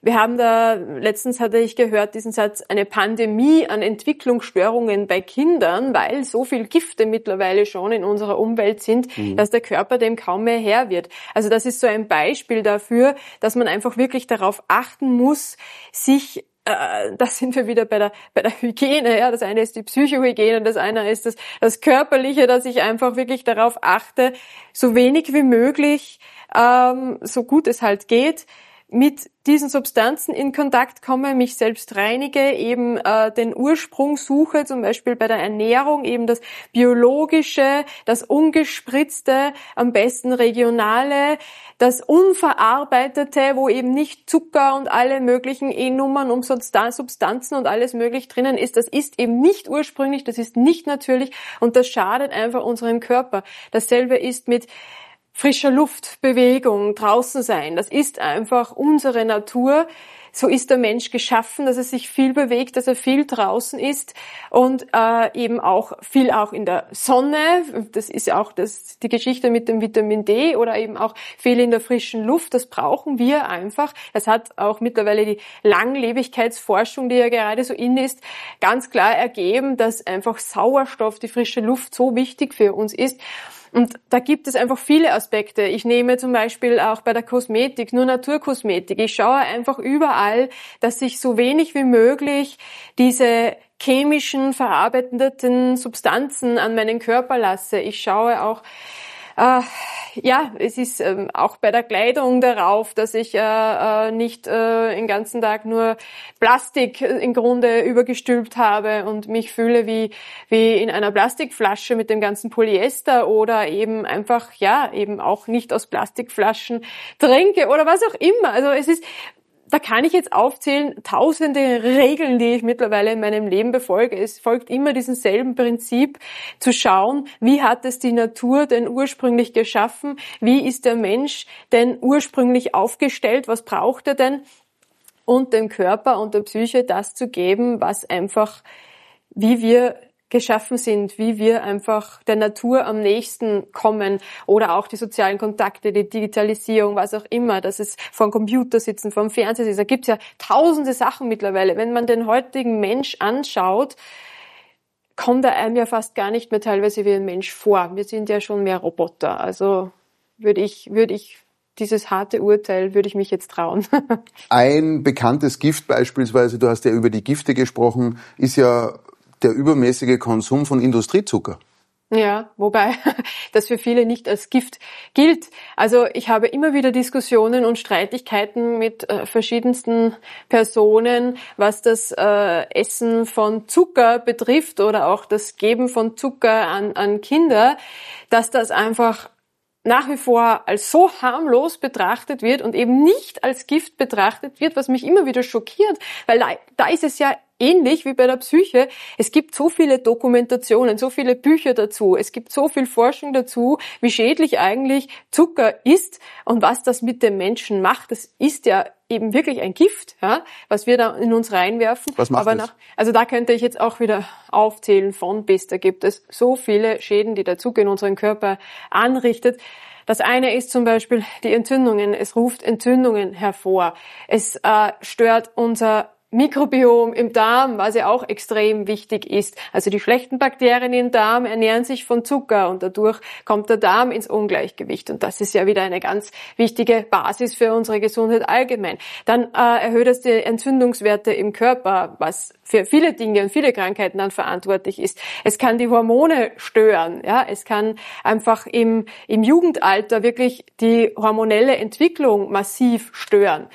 Wir haben da, letztens hatte ich gehört, diesen Satz, eine Pandemie an Entwicklungsstörungen bei Kindern, weil so viel Gifte mittlerweile schon in unserer Umwelt sind, mhm. dass der Körper dem kaum mehr Herr wird. Also das ist so ein Beispiel dafür, dass man einfach wirklich darauf achten muss, sich äh, da sind wir wieder bei der bei der Hygiene. Ja, das eine ist die Psychohygiene, das eine ist das, das Körperliche, dass ich einfach wirklich darauf achte, so wenig wie möglich, ähm, so gut es halt geht, mit diesen Substanzen in Kontakt komme, mich selbst reinige, eben äh, den Ursprung suche, zum Beispiel bei der Ernährung, eben das Biologische, das Ungespritzte, am besten Regionale, das Unverarbeitete, wo eben nicht Zucker und alle möglichen E-Nummern und Substanzen und alles möglich drinnen ist. Das ist eben nicht ursprünglich, das ist nicht natürlich und das schadet einfach unserem Körper. Dasselbe ist mit frischer Luft, Bewegung, draußen sein. Das ist einfach unsere Natur. So ist der Mensch geschaffen, dass er sich viel bewegt, dass er viel draußen ist und äh, eben auch viel auch in der Sonne. Das ist ja auch das, die Geschichte mit dem Vitamin D oder eben auch viel in der frischen Luft. Das brauchen wir einfach. Das hat auch mittlerweile die Langlebigkeitsforschung, die ja gerade so in ist, ganz klar ergeben, dass einfach Sauerstoff, die frische Luft so wichtig für uns ist. Und da gibt es einfach viele Aspekte. Ich nehme zum Beispiel auch bei der Kosmetik nur Naturkosmetik. Ich schaue einfach überall, dass ich so wenig wie möglich diese chemischen, verarbeitenden Substanzen an meinen Körper lasse. Ich schaue auch, äh, ja, es ist ähm, auch bei der Kleidung darauf, dass ich äh, äh, nicht äh, den ganzen Tag nur Plastik im Grunde übergestülpt habe und mich fühle wie wie in einer Plastikflasche mit dem ganzen Polyester oder eben einfach, ja, eben auch nicht aus Plastikflaschen trinke oder was auch immer. Also es ist, da kann ich jetzt aufzählen, tausende Regeln, die ich mittlerweile in meinem Leben befolge. Es folgt immer diesem selben Prinzip, zu schauen, wie hat es die Natur denn ursprünglich geschaffen? Wie ist der Mensch denn ursprünglich aufgestellt? Was braucht er denn? Und dem Körper und der Psyche das zu geben, was einfach, wie wir geschaffen sind, wie wir einfach der Natur am nächsten kommen oder auch die sozialen Kontakte, die Digitalisierung, was auch immer, dass es vor dem Computer sitzen, vor dem Fernseher sitzen. Da gibt's ja tausende Sachen mittlerweile. Wenn man den heutigen Mensch anschaut, kommt er einem ja fast gar nicht mehr teilweise wie ein Mensch vor. Wir sind ja schon mehr Roboter. Also würde ich, würde ich dieses harte Urteil würde ich mich jetzt trauen. Ein bekanntes Gift beispielsweise, du hast ja über die Gifte gesprochen, ist ja der übermäßige Konsum von Industriezucker. Ja, wobei das für viele nicht als Gift gilt. Also ich habe immer wieder Diskussionen und Streitigkeiten mit äh, verschiedensten Personen, was das äh, Essen von Zucker betrifft oder auch das Geben von Zucker an, an Kinder, dass das einfach nach wie vor als so harmlos betrachtet wird und eben nicht als Gift betrachtet wird, was mich immer wieder schockiert, weil da, da ist es ja ähnlich wie bei der Psyche. Es gibt so viele Dokumentationen, so viele Bücher dazu, es gibt so viel Forschung dazu, wie schädlich eigentlich Zucker ist und was das mit dem Menschen macht. Das ist ja eben wirklich ein Gift, ja, was wir da in uns reinwerfen. Was macht Aber nach, also da könnte ich jetzt auch wieder aufzählen von bis. Da gibt es so viele Schäden, die der Zucker in unseren Körper anrichtet. Das eine ist zum Beispiel die Entzündungen. Es ruft Entzündungen hervor. Es äh, stört unser Mikrobiom im Darm, was ja auch extrem wichtig ist. Also die schlechten Bakterien im Darm ernähren sich von Zucker und dadurch kommt der Darm ins Ungleichgewicht. Und das ist ja wieder eine ganz wichtige Basis für unsere Gesundheit allgemein. Dann äh, erhöht es die Entzündungswerte im Körper, was für viele Dinge und viele Krankheiten dann verantwortlich ist. Es kann die Hormone stören, ja. Es kann einfach im, im Jugendalter wirklich die hormonelle Entwicklung massiv stören.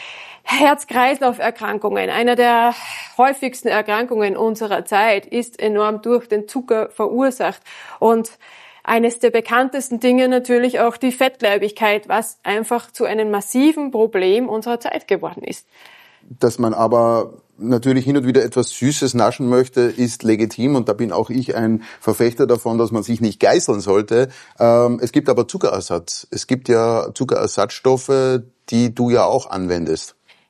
Herz-Kreislauf-Erkrankungen, einer der häufigsten Erkrankungen unserer Zeit, ist enorm durch den Zucker verursacht. Und eines der bekanntesten Dinge natürlich auch die Fettleibigkeit, was einfach zu einem massiven Problem unserer Zeit geworden ist. Dass man aber natürlich hin und wieder etwas Süßes naschen möchte, ist legitim und da bin auch ich ein Verfechter davon, dass man sich nicht geißeln sollte. Ähm, es gibt aber Zuckerersatz. Es gibt ja Zuckerersatzstoffe, die du ja auch anwendest.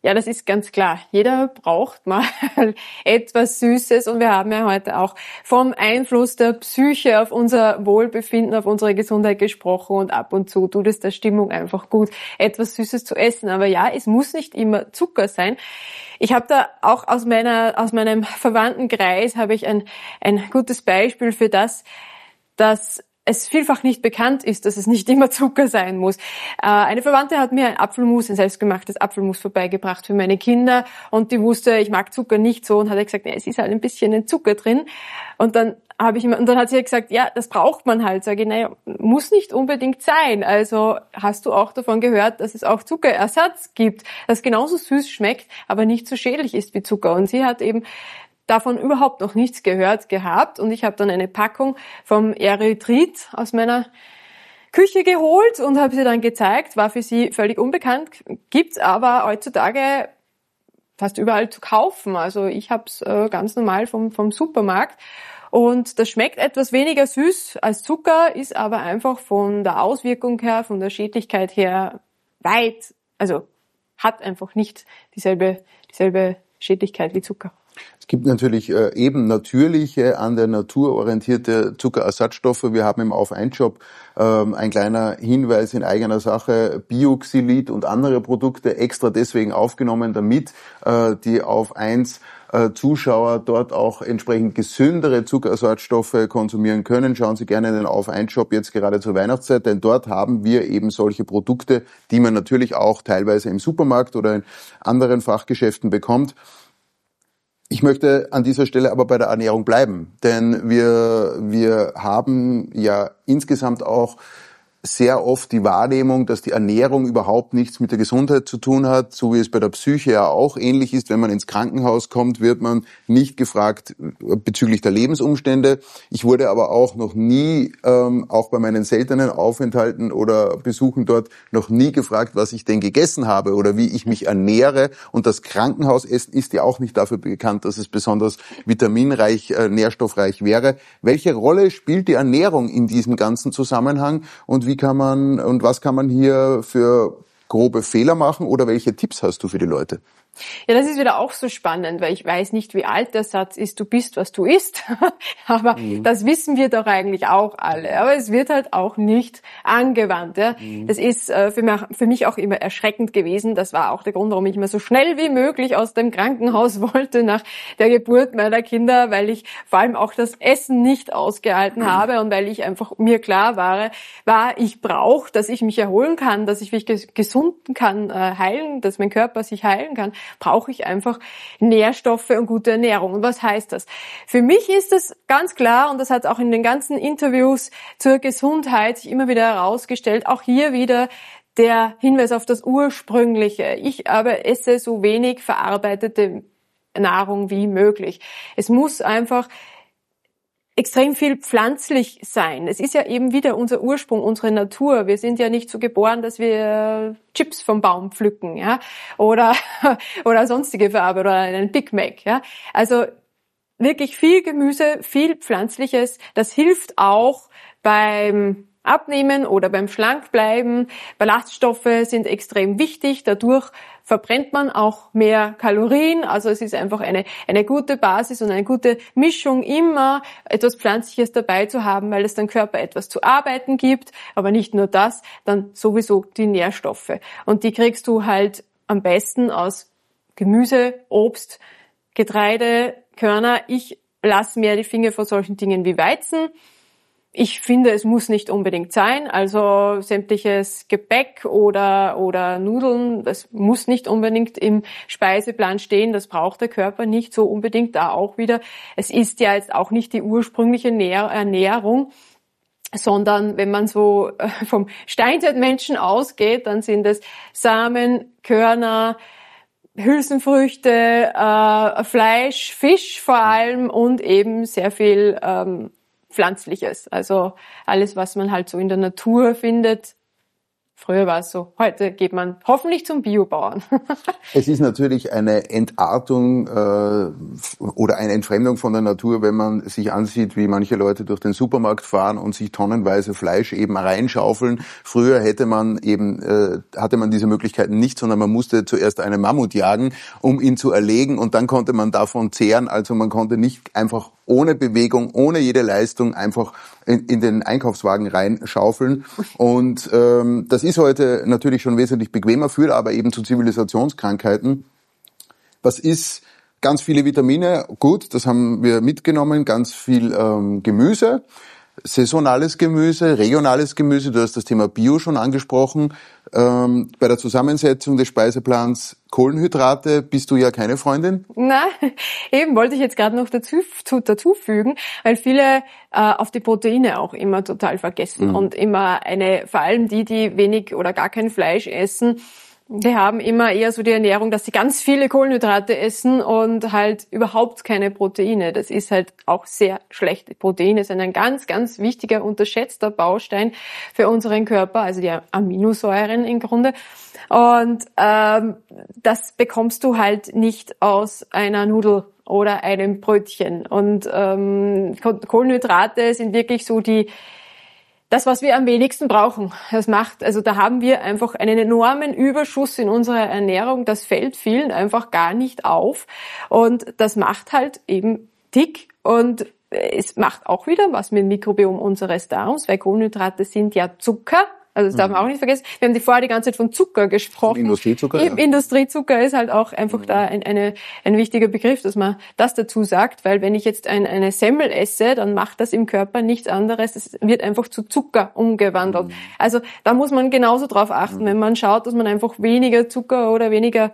Ja, das ist ganz klar. Jeder braucht mal etwas Süßes und wir haben ja heute auch vom Einfluss der Psyche auf unser Wohlbefinden, auf unsere Gesundheit gesprochen und ab und zu tut es der Stimmung einfach gut, etwas Süßes zu essen. Aber ja, es muss nicht immer Zucker sein. Ich habe da auch aus meiner, aus meinem Verwandtenkreis habe ich ein, ein gutes Beispiel für das, dass es vielfach nicht bekannt ist, dass es nicht immer Zucker sein muss. Äh, eine Verwandte hat mir ein Apfelmus, ein selbstgemachtes Apfelmus vorbeigebracht für meine Kinder und die wusste, ich mag Zucker nicht so und hat gesagt, nee, es ist halt ein bisschen ein Zucker drin. Und dann habe ich immer, und dann hat sie gesagt, ja, das braucht man halt. Sage ich, naja, muss nicht unbedingt sein. Also hast du auch davon gehört, dass es auch Zuckerersatz gibt, das genauso süß schmeckt, aber nicht so schädlich ist wie Zucker. Und sie hat eben davon überhaupt noch nichts gehört gehabt und ich habe dann eine Packung vom Erythrit aus meiner Küche geholt und habe sie dann gezeigt, war für sie völlig unbekannt, gibt's aber heutzutage fast überall zu kaufen. Also ich habe es äh, ganz normal vom, vom Supermarkt und das schmeckt etwas weniger süß als Zucker, ist aber einfach von der Auswirkung her, von der Schädlichkeit her weit, also hat einfach nicht dieselbe, dieselbe Schädlichkeit wie Zucker. Es gibt natürlich äh, eben natürliche, an der Natur orientierte Zuckerersatzstoffe. Wir haben im Auf-eins-Shop ähm, ein kleiner Hinweis in eigener Sache, Bioxylit und andere Produkte extra deswegen aufgenommen, damit äh, die Auf-eins Zuschauer dort auch entsprechend gesündere Zuckerersatzstoffe konsumieren können. Schauen Sie gerne in den Auf-eins-Shop jetzt gerade zur Weihnachtszeit, denn dort haben wir eben solche Produkte, die man natürlich auch teilweise im Supermarkt oder in anderen Fachgeschäften bekommt. Ich möchte an dieser Stelle aber bei der Ernährung bleiben, denn wir, wir haben ja insgesamt auch sehr oft die Wahrnehmung, dass die Ernährung überhaupt nichts mit der Gesundheit zu tun hat, so wie es bei der Psyche ja auch ähnlich ist. Wenn man ins Krankenhaus kommt, wird man nicht gefragt bezüglich der Lebensumstände. Ich wurde aber auch noch nie, ähm, auch bei meinen seltenen Aufenthalten oder Besuchen dort, noch nie gefragt, was ich denn gegessen habe oder wie ich mich ernähre. Und das Krankenhausessen ist ja auch nicht dafür bekannt, dass es besonders vitaminreich, äh, nährstoffreich wäre. Welche Rolle spielt die Ernährung in diesem ganzen Zusammenhang und wie Wie kann man und was kann man hier für grobe Fehler machen oder welche Tipps hast du für die Leute? Ja, das ist wieder auch so spannend, weil ich weiß nicht, wie alt der Satz ist, du bist, was du isst. Aber mhm. das wissen wir doch eigentlich auch alle. Aber es wird halt auch nicht angewandt. Ja. Mhm. Das ist äh, für, mich, für mich auch immer erschreckend gewesen. Das war auch der Grund, warum ich immer so schnell wie möglich aus dem Krankenhaus wollte nach der Geburt meiner Kinder, weil ich vor allem auch das Essen nicht ausgehalten mhm. habe und weil ich einfach mir klar war, war ich brauche, dass ich mich erholen kann, dass ich mich gesunden kann, äh, heilen, dass mein Körper sich heilen kann, brauche ich einfach Nährstoffe und gute Ernährung. Und was heißt das? Für mich ist es ganz klar, und das hat auch in den ganzen Interviews zur Gesundheit sich immer wieder herausgestellt, auch hier wieder der Hinweis auf das Ursprüngliche. Ich aber esse so wenig verarbeitete Nahrung wie möglich. Es muss einfach extrem viel pflanzlich sein. Es ist ja eben wieder unser Ursprung, unsere Natur. Wir sind ja nicht so geboren, dass wir Chips vom Baum pflücken, ja, oder oder sonstige Farbe oder einen Big Mac, ja. Also wirklich viel Gemüse, viel Pflanzliches. Das hilft auch beim Abnehmen oder beim Schlankbleiben. Ballaststoffe sind extrem wichtig. Dadurch verbrennt man auch mehr Kalorien. Also es ist einfach eine, eine gute Basis und eine gute Mischung, immer etwas Pflanzliches dabei zu haben, weil es dem Körper etwas zu arbeiten gibt. Aber nicht nur das, dann sowieso die Nährstoffe. Und die kriegst du halt am besten aus Gemüse, Obst, Getreide, Körner. Ich lasse mehr die Finger vor solchen Dingen wie Weizen. Ich finde, es muss nicht unbedingt sein, also sämtliches Gebäck oder oder Nudeln, das muss nicht unbedingt im Speiseplan stehen, das braucht der Körper nicht so unbedingt, da auch wieder. Es ist ja jetzt auch nicht die ursprüngliche Ernährung, sondern wenn man so vom Steinzeitmenschen ausgeht, dann sind es Samen, Körner, Hülsenfrüchte, äh, Fleisch, Fisch vor allem und eben sehr viel ähm, Pflanzliches, also alles, was man halt so in der Natur findet, Früher war es so, heute geht man hoffentlich zum Biobauern. Es ist natürlich eine Entartung äh, oder eine Entfremdung von der Natur, wenn man sich ansieht, wie manche Leute durch den Supermarkt fahren und sich tonnenweise Fleisch eben reinschaufeln. Früher hätte man eben äh, hatte man diese Möglichkeiten nicht, sondern man musste zuerst einen Mammut jagen, um ihn zu erlegen, und dann konnte man davon zehren. Also man konnte nicht einfach ohne Bewegung, ohne jede Leistung einfach in, in den Einkaufswagen reinschaufeln. Und ähm, das ist heute natürlich schon wesentlich bequemer, führt aber eben zu Zivilisationskrankheiten. Was ist? Ganz viele Vitamine, gut, das haben wir mitgenommen, ganz viel ähm, Gemüse, saisonales Gemüse, regionales Gemüse, du hast das Thema Bio schon angesprochen. Ähm, bei der Zusammensetzung des Speiseplans Kohlenhydrate bist du ja keine Freundin? Na, eben wollte ich jetzt gerade noch dazu, zu, dazu fügen, weil viele äh, auf die Proteine auch immer total vergessen mhm. und immer eine, vor allem die, die wenig oder gar kein Fleisch essen, die haben immer eher so die Ernährung, dass sie ganz viele Kohlenhydrate essen und halt überhaupt keine Proteine. Das ist halt auch sehr schlecht. Proteine sind ein ganz, ganz wichtiger, unterschätzter Baustein für unseren Körper, also die Aminosäuren im Grunde. Und ähm, das bekommst du halt nicht aus einer Nudel oder einem Brötchen. Und ähm, Kohlenhydrate sind wirklich so die das, was wir am wenigsten brauchen. Das macht, also da haben wir einfach einen enormen Überschuss in unserer Ernährung. Das fällt vielen einfach gar nicht auf. Und das macht halt eben dick. Und es macht auch wieder was mit dem Mikrobiom unseres Darms, weil Kohlenhydrate sind ja Zucker. Also das darf man auch nicht vergessen. Wir haben die vorher die ganze Zeit von Zucker gesprochen. Industriezucker, Eben, ja. Industriezucker ist halt auch einfach mhm. da ein, eine, ein wichtiger Begriff, dass man das dazu sagt, weil wenn ich jetzt ein, eine Semmel esse, dann macht das im Körper nichts anderes. Es wird einfach zu Zucker umgewandelt. Mhm. Also da muss man genauso drauf achten, mhm. wenn man schaut, dass man einfach weniger Zucker oder weniger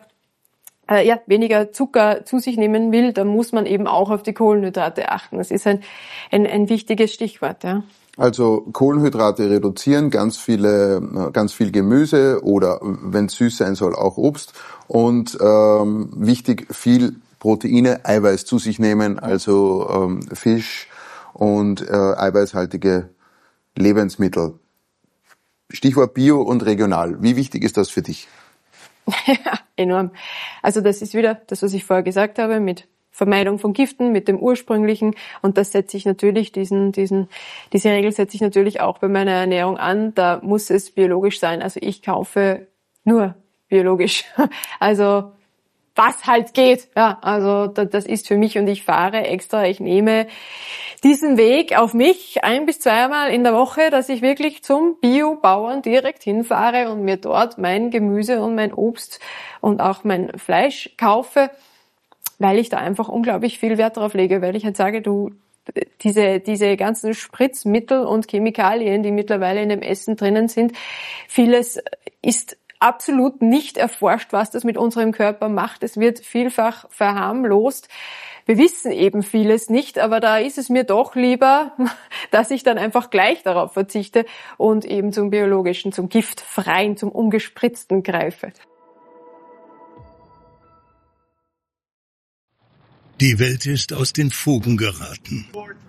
äh, ja weniger Zucker zu sich nehmen will, dann muss man eben auch auf die Kohlenhydrate achten. Das ist ein, ein, ein wichtiges Stichwort, ja. Also Kohlenhydrate reduzieren, ganz viele, ganz viel Gemüse oder wenn es süß sein soll, auch Obst, und ähm, wichtig, viel Proteine, Eiweiß zu sich nehmen, also ähm, Fisch und äh, eiweißhaltige Lebensmittel. Stichwort Bio und regional. Wie wichtig ist das für dich? Ja, enorm. Also das ist wieder das, was ich vorher gesagt habe, mit Vermeidung von Giften, mit dem ursprünglichen, und das setze ich natürlich, diesen, diesen, diese Regel setze ich natürlich auch bei meiner Ernährung an. Da muss es biologisch sein. Also ich kaufe nur biologisch. Also was halt geht. Ja, also das ist für mich, und ich fahre extra, ich nehme diesen Weg auf mich ein bis zweimal in der Woche, dass ich wirklich zum Biobauern direkt hinfahre und mir dort mein Gemüse und mein Obst und auch mein Fleisch kaufe, weil ich da einfach unglaublich viel Wert drauf lege, weil ich halt sage, du, diese, diese ganzen Spritzmittel und Chemikalien, die mittlerweile in dem Essen drinnen sind, vieles ist absolut nicht erforscht, was das mit unserem Körper macht. Es wird vielfach verharmlost. Wir wissen eben vieles nicht, aber da ist es mir doch lieber, dass ich dann einfach gleich darauf verzichte und eben zum biologischen, zum giftfreien, zum ungespritzten greife. Die Welt ist aus den Fugen geraten.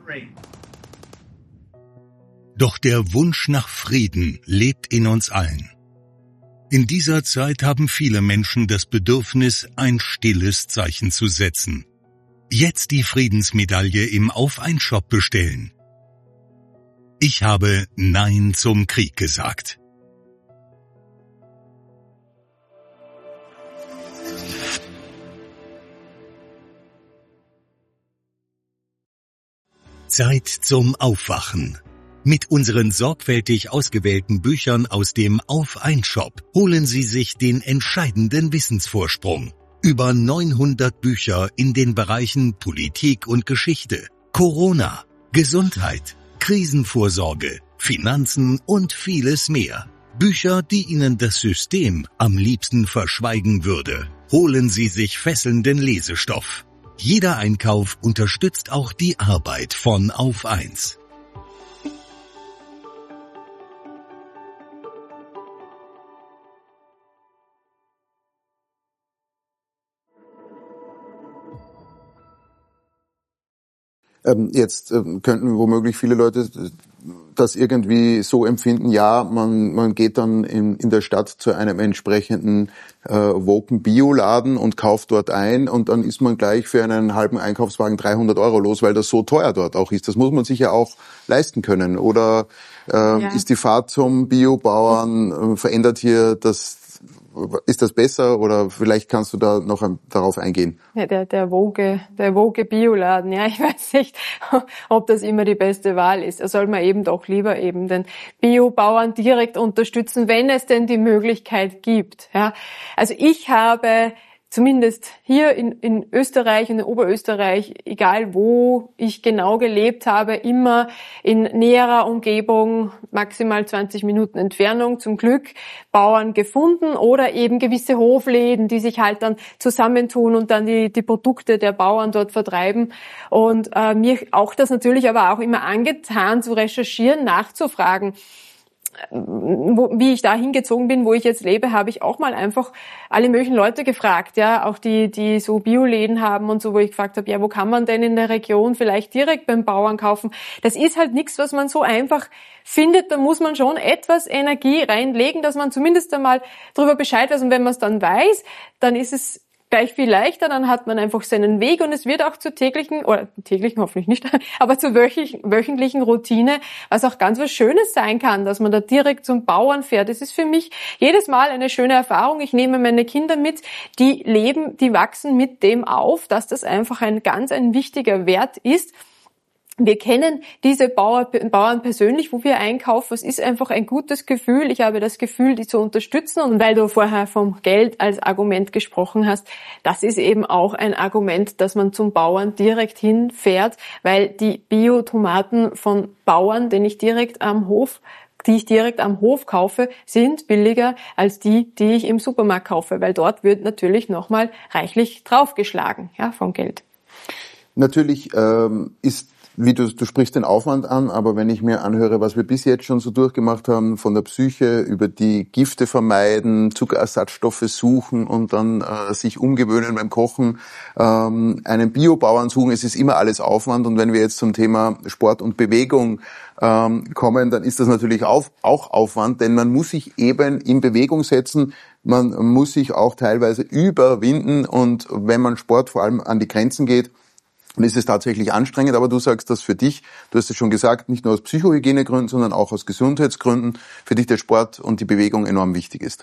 Doch der Wunsch nach Frieden lebt in uns allen. In dieser Zeit haben viele Menschen das Bedürfnis, ein stilles Zeichen zu setzen. Jetzt die Friedensmedaille im Auf-ein-Shop bestellen. Ich habe Nein zum Krieg gesagt. Zeit zum Aufwachen. Mit unseren sorgfältig ausgewählten Büchern aus dem Auf-ein-Shop holen Sie sich den entscheidenden Wissensvorsprung. Über neunhundert Bücher in den Bereichen Politik und Geschichte, Corona, Gesundheit, Krisenvorsorge, Finanzen und vieles mehr. Bücher, die Ihnen das System am liebsten verschweigen würde. Holen Sie sich fesselnden Lesestoff. Jeder Einkauf unterstützt auch die Arbeit von Auf eins. Ähm, jetzt ähm, könnten womöglich viele Leute das irgendwie so empfinden, ja, man man geht dann in in der Stadt zu einem entsprechenden äh, woken Bioladen und kauft dort ein und dann ist man gleich für einen halben Einkaufswagen dreihundert Euro los, weil das so teuer dort auch ist. Das muss man sich ja auch leisten können. Oder äh, ja. ist die Fahrt zum Biobauern, äh, verändert hier das, ist das besser oder vielleicht kannst du da noch ein, darauf eingehen? Ja, der, der Woge, der Woge Bioladen, ja, ich weiß nicht, ob das immer die beste Wahl ist. Da soll man eben doch lieber eben den Biobauern direkt unterstützen, wenn es denn die Möglichkeit gibt, ja. Also ich habe zumindest hier in, in Österreich und in Oberösterreich, egal wo ich genau gelebt habe, immer in näherer Umgebung, maximal zwanzig Minuten Entfernung, zum Glück Bauern gefunden oder eben gewisse Hofläden, die sich halt dann zusammentun und dann die, die Produkte der Bauern dort vertreiben. Und äh, mir auch das natürlich aber auch immer angetan, zu recherchieren, nachzufragen. Wo, wie ich da hingezogen bin, wo ich jetzt lebe, habe ich auch mal einfach alle möglichen Leute gefragt, ja, auch die, die so Bioläden haben und so, wo ich gefragt habe, ja, wo kann man denn in der Region vielleicht direkt beim Bauern kaufen? Das ist halt nichts, was man so einfach findet, da muss man schon etwas Energie reinlegen, dass man zumindest einmal darüber Bescheid weiß und wenn man es dann weiß, dann ist es gleich viel leichter, dann hat man einfach seinen Weg und es wird auch zur täglichen, oder täglichen hoffentlich nicht, aber zur wöchentlichen, wöchentlichen Routine, was auch ganz was Schönes sein kann, dass man da direkt zum Bauern fährt. Das ist für mich jedes Mal eine schöne Erfahrung. Ich nehme meine Kinder mit, die leben, die wachsen mit dem auf, dass das einfach ein ganz ein wichtiger Wert ist. Wir kennen diese Bauer, Bauern persönlich, wo wir einkaufen. Es ist einfach ein gutes Gefühl. Ich habe das Gefühl, die zu unterstützen. Und weil du vorher vom Geld als Argument gesprochen hast, das ist eben auch ein Argument, dass man zum Bauern direkt hinfährt, weil die Bio-Tomaten von Bauern, den ich direkt am Hof die ich direkt am Hof kaufe, sind billiger als die, die ich im Supermarkt kaufe, weil dort wird natürlich nochmal reichlich draufgeschlagen, ja, vom Geld. Natürlich ähm, ist Wie du, du sprichst den Aufwand an, aber wenn ich mir anhöre, was wir bis jetzt schon so durchgemacht haben, von der Psyche über die Gifte vermeiden, Zuckerersatzstoffe suchen und dann äh, sich umgewöhnen beim Kochen, ähm, einen Biobauern suchen, es ist immer alles Aufwand. Und wenn wir jetzt zum Thema Sport und Bewegung ähm, kommen, dann ist das natürlich auf, auch Aufwand, denn man muss sich eben in Bewegung setzen, man muss sich auch teilweise überwinden und wenn man Sport vor allem an die Grenzen geht, und ist es tatsächlich anstrengend, aber du sagst das für dich, du hast es schon gesagt, nicht nur aus Psychohygienegründen, sondern auch aus Gesundheitsgründen, für dich der Sport und die Bewegung enorm wichtig ist.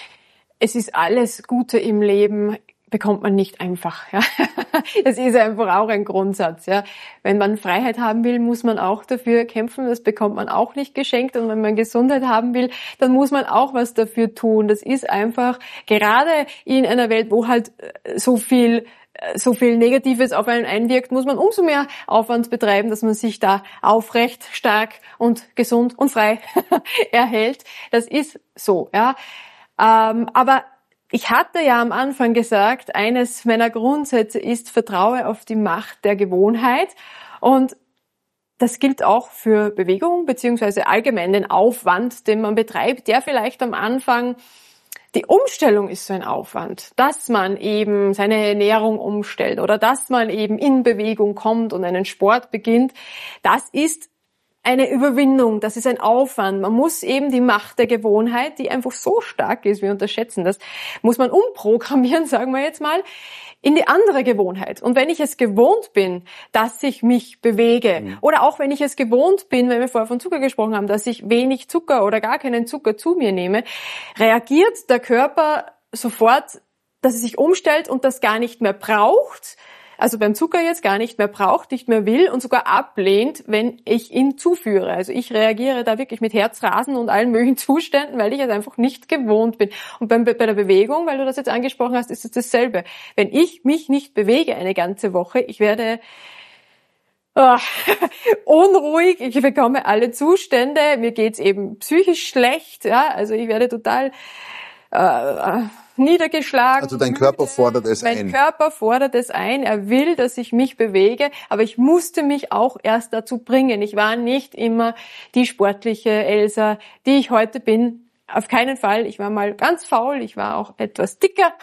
Es ist alles Gute im Leben, bekommt man nicht einfach. Ja. Das ist einfach auch ein Grundsatz. Ja. Wenn man Freiheit haben will, muss man auch dafür kämpfen, das bekommt man auch nicht geschenkt. Und wenn man Gesundheit haben will, dann muss man auch was dafür tun. Das ist einfach, gerade in einer Welt, wo halt so viel so viel Negatives auf einen einwirkt, muss man umso mehr Aufwand betreiben, dass man sich da aufrecht, stark und gesund und frei erhält. Das ist so, ja. Ähm, aber ich hatte ja am Anfang gesagt, eines meiner Grundsätze ist, vertraue auf die Macht der Gewohnheit. Und das gilt auch für Bewegung, beziehungsweise allgemein den Aufwand, den man betreibt, der vielleicht am Anfang die Umstellung ist so ein Aufwand, dass man eben seine Ernährung umstellt oder dass man eben in Bewegung kommt und einen Sport beginnt. Das ist eine Überwindung, das ist ein Aufwand. Man muss eben die Macht der Gewohnheit, die einfach so stark ist, wir unterschätzen das, muss man umprogrammieren, sagen wir jetzt mal, in die andere Gewohnheit. Und wenn ich es gewohnt bin, dass ich mich bewege, mhm. oder auch wenn ich es gewohnt bin, wenn wir vorher von Zucker gesprochen haben, dass ich wenig Zucker oder gar keinen Zucker zu mir nehme, reagiert der Körper sofort, dass er sich umstellt und das gar nicht mehr braucht, also beim Zucker jetzt gar nicht mehr braucht, nicht mehr will und sogar ablehnt, wenn ich ihn zuführe. Also ich reagiere da wirklich mit Herzrasen und allen möglichen Zuständen, weil ich es einfach nicht gewohnt bin. Und beim, bei der Bewegung, weil du das jetzt angesprochen hast, ist es dasselbe. Wenn ich mich nicht bewege eine ganze Woche, ich werde oh, unruhig, ich bekomme alle Zustände, mir geht's eben psychisch schlecht, ja, also ich werde total äh, niedergeschlagen. Also dein Körper fordert es ein. Mein Körper fordert es ein. Er will, dass ich mich bewege, aber ich musste mich auch erst dazu bringen. Ich war nicht immer die sportliche Elsa, die ich heute bin. auf keinen Fall. Ich war mal ganz faul, ich war auch etwas dicker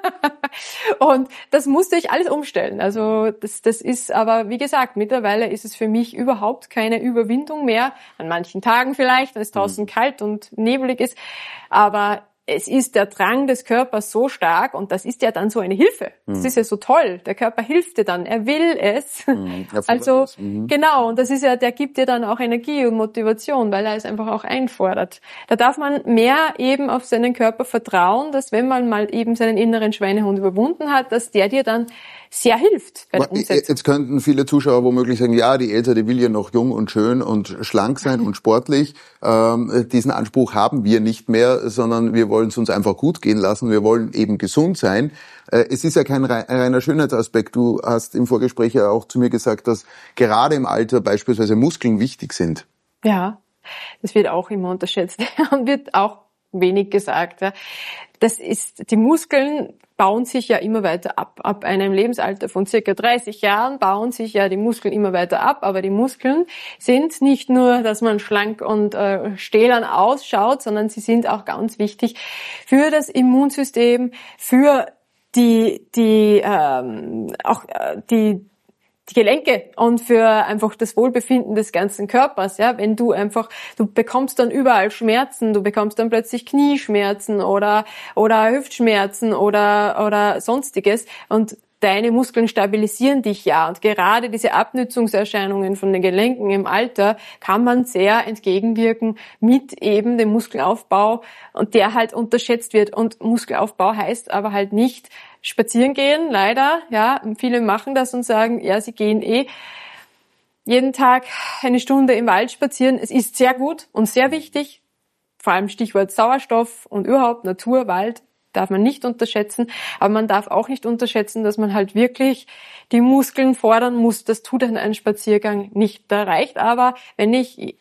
und das musste ich alles umstellen. Also das, das ist aber, wie gesagt, mittlerweile ist es für mich überhaupt keine Überwindung mehr. An manchen Tagen vielleicht, wenn es draußen mhm. kalt und nebelig ist, aber es ist der Drang des Körpers so stark und das ist ja dann so eine Hilfe. Das mhm. ist ja so toll. Der Körper hilft dir dann. Er will es. Mhm. Also, mhm. genau. Und das ist ja, der gibt dir dann auch Energie und Motivation, weil er es einfach auch einfordert. Da darf man mehr eben auf seinen Körper vertrauen, dass wenn man mal eben seinen inneren Schweinehund überwunden hat, dass der dir dann sehr hilft bei der Umsetzung. Jetzt könnten viele Zuschauer womöglich sagen, ja, die Elsa, die will ja noch jung und schön und schlank sein und sportlich. Ähm, diesen Anspruch haben wir nicht mehr, sondern wir wollen es uns einfach gut gehen lassen. Wir wollen eben gesund sein. Äh, es ist ja kein reiner Schönheitsaspekt. Du hast im Vorgespräch ja auch zu mir gesagt, dass gerade im Alter beispielsweise Muskeln wichtig sind. Ja, das wird auch immer unterschätzt und wird auch wenig gesagt. Ja. Das ist, die Muskeln bauen sich ja immer weiter ab. Ab einem Lebensalter von circa dreißig Jahren bauen sich ja die Muskeln immer weiter ab. Aber die Muskeln sind nicht nur, dass man schlank und äh, stählern ausschaut, sondern sie sind auch ganz wichtig für das Immunsystem, für die, die ähm, auch äh, die die Gelenke und für einfach das Wohlbefinden des ganzen Körpers, ja, wenn du einfach, du bekommst dann überall Schmerzen, du bekommst dann plötzlich Knieschmerzen oder, oder Hüftschmerzen oder, oder sonstiges und deine Muskeln stabilisieren dich ja und gerade diese Abnützungserscheinungen von den Gelenken im Alter kann man sehr entgegenwirken mit eben dem Muskelaufbau und der halt unterschätzt wird und Muskelaufbau heißt aber halt nicht spazieren gehen, leider, ja, viele machen das und sagen, ja, sie gehen eh jeden Tag eine Stunde im Wald spazieren. Es ist sehr gut und sehr wichtig, vor allem Stichwort Sauerstoff und überhaupt Natur, Wald, darf man nicht unterschätzen, aber man darf auch nicht unterschätzen, dass man halt wirklich die Muskeln fordern muss. Das tut ein Spaziergang nicht. Da reicht aber, wenn ich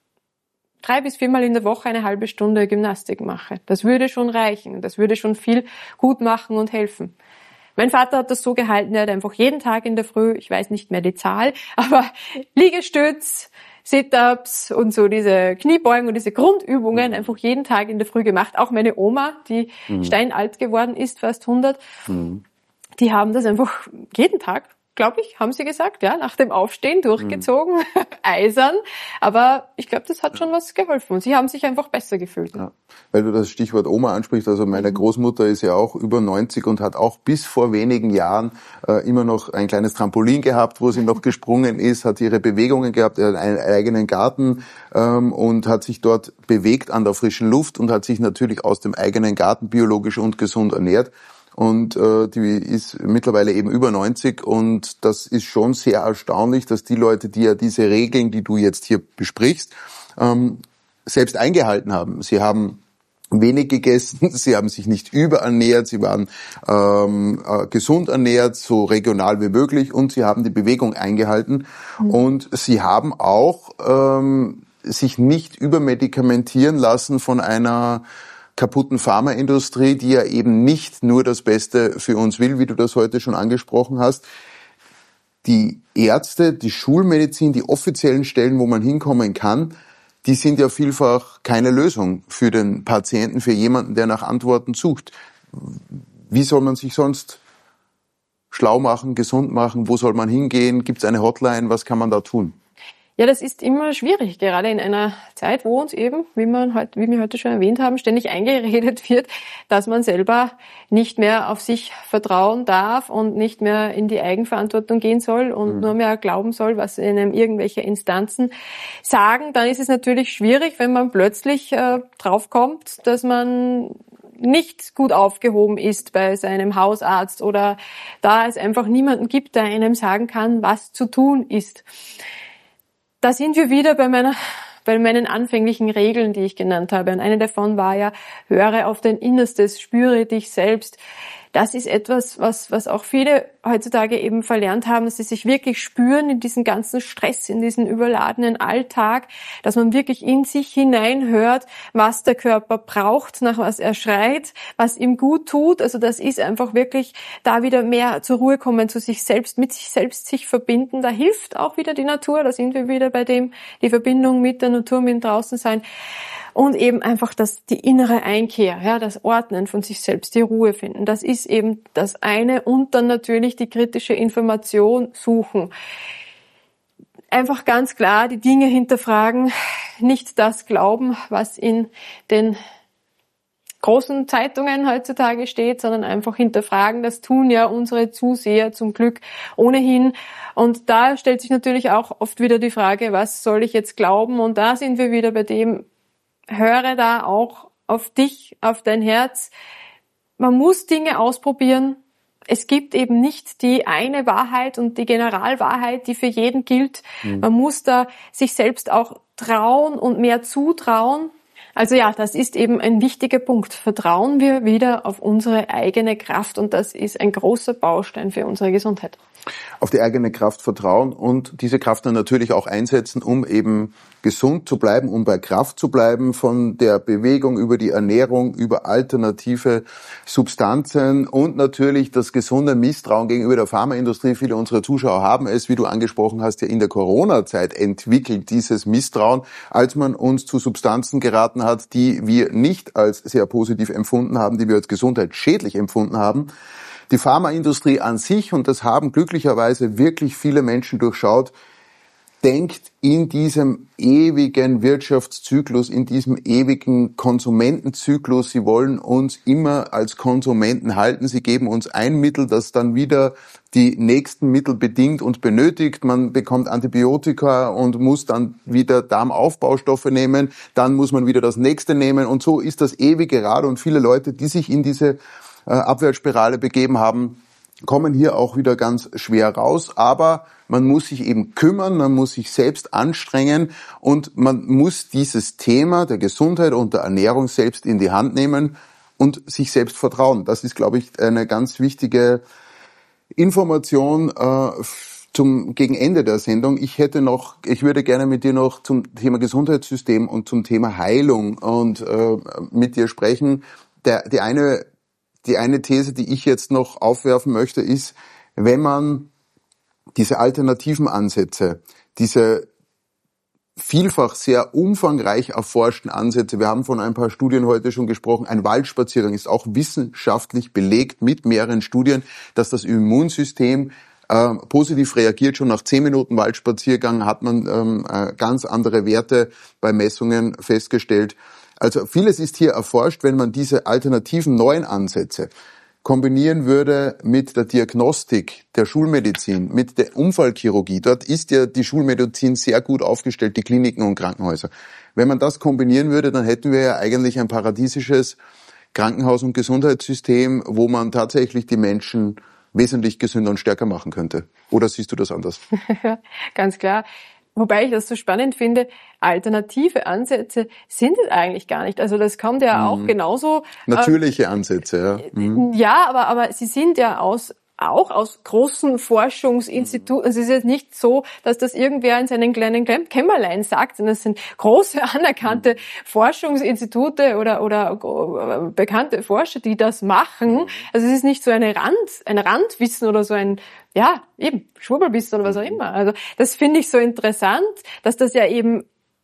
drei bis viermal in der Woche eine halbe Stunde Gymnastik mache. Das würde schon reichen. Das würde schon viel gut machen und helfen. Mein Vater hat das so gehalten, er hat einfach jeden Tag in der Früh, ich weiß nicht mehr die Zahl, aber Liegestütz, Sit-ups und so diese Kniebeugen und diese Grundübungen einfach jeden Tag in der Früh gemacht. Auch meine Oma, die mhm. steinalt geworden ist, fast hundert, mhm. die haben das einfach jeden Tag, glaube ich, haben sie gesagt, ja, nach dem Aufstehen durchgezogen, mhm. eisern. Aber ich glaube, das hat schon was geholfen. Und sie haben sich einfach besser gefühlt. Ja. Weil du das Stichwort Oma ansprichst, also meine Großmutter ist ja auch über neunzig und hat auch bis vor wenigen Jahren äh, immer noch ein kleines Trampolin gehabt, wo sie noch gesprungen ist, hat ihre Bewegungen gehabt, einen eigenen Garten ähm, und hat sich dort bewegt an der frischen Luft und hat sich natürlich aus dem eigenen Garten biologisch und gesund ernährt. Und äh, die ist mittlerweile eben über neunzig und das ist schon sehr erstaunlich, dass die Leute, die ja diese Regeln, die du jetzt hier besprichst, ähm, selbst eingehalten haben. Sie haben wenig gegessen, sie haben sich nicht überernährt, sie waren ähm, äh, gesund ernährt, so regional wie möglich und sie haben die Bewegung eingehalten mhm. und sie haben auch ähm, sich nicht übermedikamentieren lassen von einer kaputten Pharmaindustrie, die ja eben nicht nur das Beste für uns will, wie du das heute schon angesprochen hast. Die Ärzte, die Schulmedizin, die offiziellen Stellen, wo man hinkommen kann, die sind ja vielfach keine Lösung für den Patienten, für jemanden, der nach Antworten sucht. Wie soll man sich sonst schlau machen, gesund machen? Wo soll man hingehen? Gibt es eine Hotline? Was kann man da tun? Ja, das ist immer schwierig, gerade in einer Zeit, wo uns eben, wie man heute, wie wir heute schon erwähnt haben, ständig eingeredet wird, dass man selber nicht mehr auf sich vertrauen darf und nicht mehr in die Eigenverantwortung gehen soll und mhm. nur mehr glauben soll, was einem irgendwelche Instanzen sagen. Dann ist es natürlich schwierig, wenn man plötzlich äh, draufkommt, dass man nicht gut aufgehoben ist bei seinem Hausarzt oder da es einfach niemanden gibt, der einem sagen kann, was zu tun ist. Da sind wir wieder bei meiner, bei meinen anfänglichen Regeln, die ich genannt habe. Und eine davon war ja, höre auf dein Innerstes, spüre dich selbst. Das ist etwas, was, was auch viele heutzutage eben verlernt haben, dass sie sich wirklich spüren in diesen ganzen Stress, in diesen überladenen Alltag, dass man wirklich in sich hineinhört, was der Körper braucht, nach was er schreit, was ihm gut tut. Also das ist einfach wirklich da wieder mehr zur Ruhe kommen, zu sich selbst, mit sich selbst sich verbinden. Da hilft auch wieder die Natur, da sind wir wieder bei dem, die Verbindung mit der Natur, mit dem Draußensein. Und eben einfach das, die innere Einkehr, ja, das Ordnen von sich selbst, die Ruhe finden. Das ist eben das eine. Und dann natürlich die kritische Information suchen. Einfach ganz klar die Dinge hinterfragen, nicht das glauben, was in den großen Zeitungen heutzutage steht, sondern einfach hinterfragen. Das tun ja unsere Zuseher zum Glück ohnehin. Und da stellt sich natürlich auch oft wieder die Frage, was soll ich jetzt glauben? Und da sind wir wieder bei dem, höre da auch auf dich, auf dein Herz. Man muss Dinge ausprobieren. Es gibt eben nicht die eine Wahrheit und die Generalwahrheit, die für jeden gilt. Mhm. Man muss da sich selbst auch trauen und mehr zutrauen. Also ja, das ist eben ein wichtiger Punkt. Vertrauen wir wieder auf unsere eigene Kraft und das ist ein großer Baustein für unsere Gesundheit. Auf die eigene Kraft vertrauen und diese Kraft dann natürlich auch einsetzen, um eben gesund zu bleiben, um bei Kraft zu bleiben, von der Bewegung über die Ernährung, über alternative Substanzen und natürlich das gesunde Misstrauen gegenüber der Pharmaindustrie. Viele unserer Zuschauer haben es, wie du angesprochen hast, ja in der Corona-Zeit entwickelt, dieses Misstrauen, als man uns zu Substanzen geraten hat, die wir nicht als sehr positiv empfunden haben, die wir als gesundheitsschädlich empfunden haben. Die Pharmaindustrie an sich, und das haben glücklicherweise wirklich viele Menschen durchschaut, denkt in diesem ewigen Wirtschaftszyklus, in diesem ewigen Konsumentenzyklus. Sie wollen uns immer als Konsumenten halten. Sie geben uns ein Mittel, das dann wieder die nächsten Mittel bedingt und benötigt. Man bekommt Antibiotika und muss dann wieder Darmaufbaustoffe nehmen. Dann muss man wieder das nächste nehmen. Und so ist das ewige Rad. Und viele Leute, die sich in diese Abwärtsspirale begeben haben, kommen hier auch wieder ganz schwer raus. Aber man muss sich eben kümmern, man muss sich selbst anstrengen und man muss dieses Thema der Gesundheit und der Ernährung selbst in die Hand nehmen und sich selbst vertrauen. Das ist, glaube ich, eine ganz wichtige Information äh, zum gegen Ende der Sendung. Ich hätte noch, ich würde gerne mit dir noch zum Thema Gesundheitssystem und zum Thema Heilung und äh, mit dir sprechen. Der, die eine Die eine These, die ich jetzt noch aufwerfen möchte, ist, wenn man diese alternativen Ansätze, diese vielfach sehr umfangreich erforschten Ansätze, wir haben von ein paar Studien heute schon gesprochen, ein Waldspaziergang ist auch wissenschaftlich belegt mit mehreren Studien, dass das Immunsystem äh, positiv reagiert. Schon nach zehn Minuten Waldspaziergang hat man ähm, äh, ganz andere Werte bei Messungen festgestellt. Also vieles ist hier erforscht, wenn man diese alternativen neuen Ansätze kombinieren würde mit der Diagnostik der Schulmedizin, mit der Unfallchirurgie. Dort ist ja die Schulmedizin sehr gut aufgestellt, die Kliniken und Krankenhäuser. Wenn man das kombinieren würde, dann hätten wir ja eigentlich ein paradiesisches Krankenhaus- und Gesundheitssystem, wo man tatsächlich die Menschen wesentlich gesünder und stärker machen könnte. Oder siehst du das anders? Ganz klar. Wobei ich das so spannend finde, alternative Ansätze sind es eigentlich gar nicht. Also das kommt ja auch mhm. genauso. Natürliche äh, Ansätze, ja. Mhm. Ja, aber, aber sie sind ja aus auch aus großen Forschungsinstituten. Es ist jetzt nicht so, dass das irgendwer in seinen kleinen Kämmerlein sagt, sondern es sind große, anerkannte mhm. Forschungsinstitute oder, oder bekannte Forscher, die das machen. Also es ist nicht so eine Rand, ein Randwissen oder so ein, ja, eben, Schwurbelwissen oder was auch immer. Also das finde ich so interessant, dass das ja eben,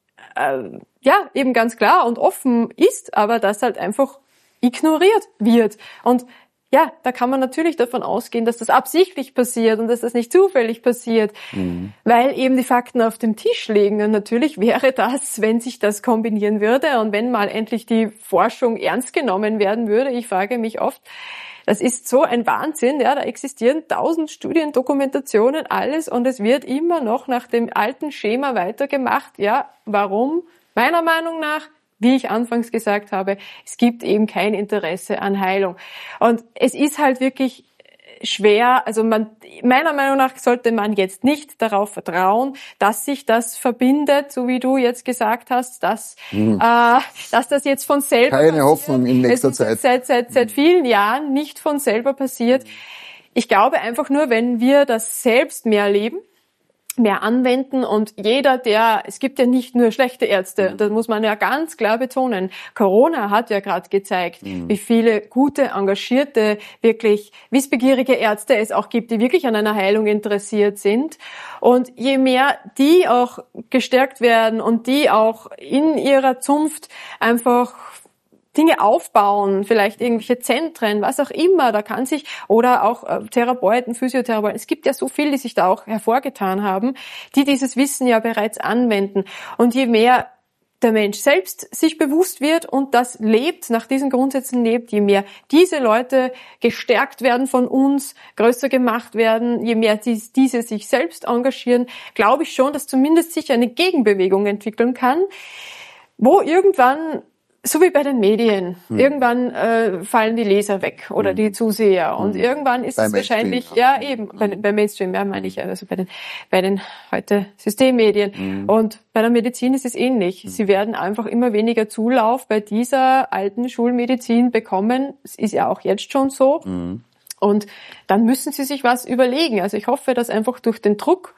äh, ja, eben ganz klar und offen ist, aber das halt einfach ignoriert wird. Und ja, da kann man natürlich davon ausgehen, dass das absichtlich passiert und dass das nicht zufällig passiert, mhm. weil eben die Fakten auf dem Tisch liegen. Und natürlich wäre das, wenn sich das kombinieren würde und wenn mal endlich die Forschung ernst genommen werden würde. Ich frage mich oft, das ist so ein Wahnsinn, ja, da existieren tausend Studien, Dokumentationen, alles und es wird immer noch nach dem alten Schema weitergemacht. Ja, warum? Meiner Meinung nach, wie ich anfangs gesagt habe, es gibt eben kein Interesse an Heilung. Und es ist halt wirklich schwer, also man, meiner Meinung nach sollte man jetzt nicht darauf vertrauen, dass sich das verbindet, so wie du jetzt gesagt hast, dass, mhm. äh, dass das jetzt von selber Keine passiert. Hoffnung in nächster es ist Zeit. Seit, seit, seit vielen Jahren nicht von selber passiert. Ich glaube einfach nur, wenn wir das selbst mehr leben, mehr anwenden und jeder, der, es gibt ja nicht nur schlechte Ärzte, das muss man ja ganz klar betonen. Corona hat ja gerade gezeigt, mhm. wie viele gute, engagierte, wirklich wissbegierige Ärzte es auch gibt, die wirklich an einer Heilung interessiert sind. Und je mehr die auch gestärkt werden und die auch in ihrer Zunft einfach Dinge aufbauen, vielleicht irgendwelche Zentren, was auch immer, da kann sich, oder auch äh, Therapeuten, Physiotherapeuten, es gibt ja so viel, die sich da auch hervorgetan haben, die dieses Wissen ja bereits anwenden. Und je mehr der Mensch selbst sich bewusst wird und das lebt, nach diesen Grundsätzen lebt, je mehr diese Leute gestärkt werden von uns, größer gemacht werden, je mehr dies, diese sich selbst engagieren, glaube ich schon, dass zumindest sich eine Gegenbewegung entwickeln kann, wo irgendwann, so wie bei den Medien. Hm. Irgendwann äh, fallen die Leser weg oder hm. die Zuseher und hm. irgendwann ist bei es wahrscheinlich, ja, ja eben, hm. bei, beim Mainstream, ja, meine ich, also bei den, bei den heute Systemmedien. Hm. Und bei der Medizin ist es ähnlich. Hm. Sie werden einfach immer weniger Zulauf bei dieser alten Schulmedizin bekommen. Es ist ja auch jetzt schon so. Hm. Und dann müssen sie sich was überlegen. Also ich hoffe, dass einfach durch den Druck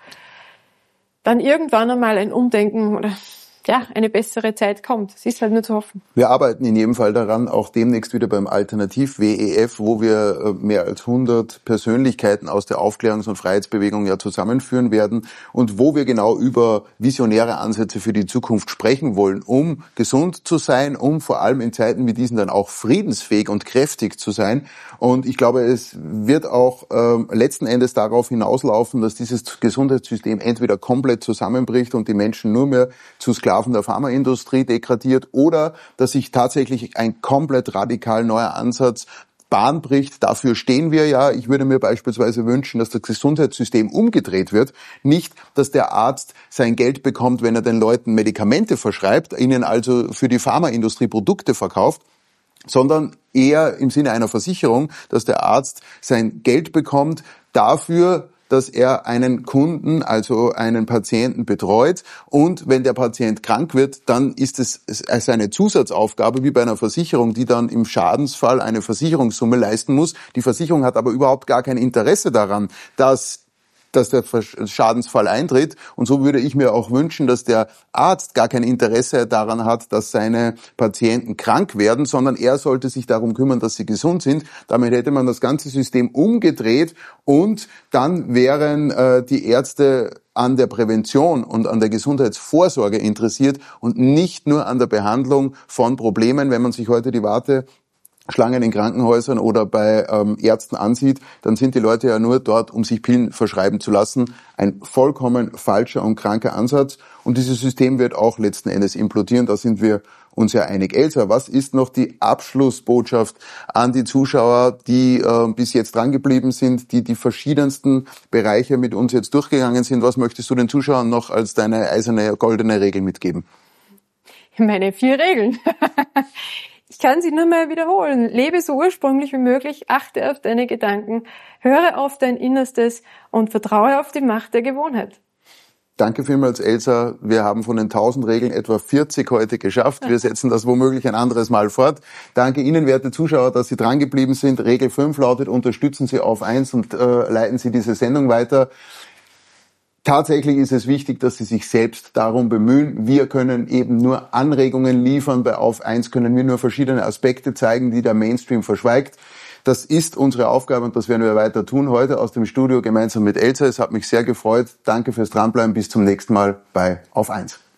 dann irgendwann einmal ein Umdenken oder ja, eine bessere Zeit kommt. Es ist halt nur zu hoffen. Wir arbeiten in jedem Fall daran, auch demnächst wieder beim Alternativ-W E F, wo wir mehr als hundert Persönlichkeiten aus der Aufklärungs- und Freiheitsbewegung ja zusammenführen werden und wo wir genau über visionäre Ansätze für die Zukunft sprechen wollen, um gesund zu sein, um vor allem in Zeiten wie diesen dann auch friedensfähig und kräftig zu sein. Und ich glaube, es wird auch äh, letzten Endes darauf hinauslaufen, dass dieses Gesundheitssystem entweder komplett zusammenbricht und die Menschen nur mehr zu Sklaven der Pharmaindustrie degradiert oder dass sich tatsächlich ein komplett radikal neuer Ansatz Bahn bricht. Dafür stehen wir ja. Ich würde mir beispielsweise wünschen, dass das Gesundheitssystem umgedreht wird. Nicht, dass der Arzt sein Geld bekommt, wenn er den Leuten Medikamente verschreibt, ihnen also für die Pharmaindustrie Produkte verkauft, sondern eher im Sinne einer Versicherung, dass der Arzt sein Geld bekommt dafür, dass er einen Kunden, also einen Patienten betreut und wenn der Patient krank wird, dann ist es eine Zusatzaufgabe wie bei einer Versicherung, die dann im Schadensfall eine Versicherungssumme leisten muss. Die Versicherung hat aber überhaupt gar kein Interesse daran, dass dass der Schadensfall eintritt. Und so würde ich mir auch wünschen, dass der Arzt gar kein Interesse daran hat, dass seine Patienten krank werden, sondern er sollte sich darum kümmern, dass sie gesund sind. Damit hätte man das ganze System umgedreht und dann wären äh, die Ärzte an der Prävention und an der Gesundheitsvorsorge interessiert und nicht nur an der Behandlung von Problemen. Wenn man sich heute die Warte Schlangen in Krankenhäusern oder bei ähm, Ärzten ansieht, dann sind die Leute ja nur dort, um sich Pillen verschreiben zu lassen. Ein vollkommen falscher und kranker Ansatz. Und dieses System wird auch letzten Endes implodieren. Da sind wir uns ja einig. Elsa, was ist noch die Abschlussbotschaft an die Zuschauer, die äh, bis jetzt drangeblieben sind, die die verschiedensten Bereiche mit uns jetzt durchgegangen sind? Was möchtest du den Zuschauern noch als deine eiserne, goldene Regel mitgeben? Meine vier Regeln. Ich kann sie nur mal wiederholen. Lebe so ursprünglich wie möglich, achte auf deine Gedanken, höre auf dein Innerstes und vertraue auf die Macht der Gewohnheit. Danke vielmals, Elsa. Wir haben von den tausend Regeln etwa vierzig heute geschafft. Wir setzen das womöglich ein anderes Mal fort. Danke Ihnen, werte Zuschauer, dass Sie dran geblieben sind. Regel fünf lautet, unterstützen Sie auf eins und äh, leiten Sie diese Sendung weiter. Tatsächlich ist es wichtig, dass Sie sich selbst darum bemühen. Wir können eben nur Anregungen liefern. Bei Auf eins können wir nur verschiedene Aspekte zeigen, die der Mainstream verschweigt. Das ist unsere Aufgabe und das werden wir weiter tun. Heute aus dem Studio gemeinsam mit Elsa. Es hat mich sehr gefreut. Danke fürs Dranbleiben. Bis zum nächsten Mal bei Auf eins.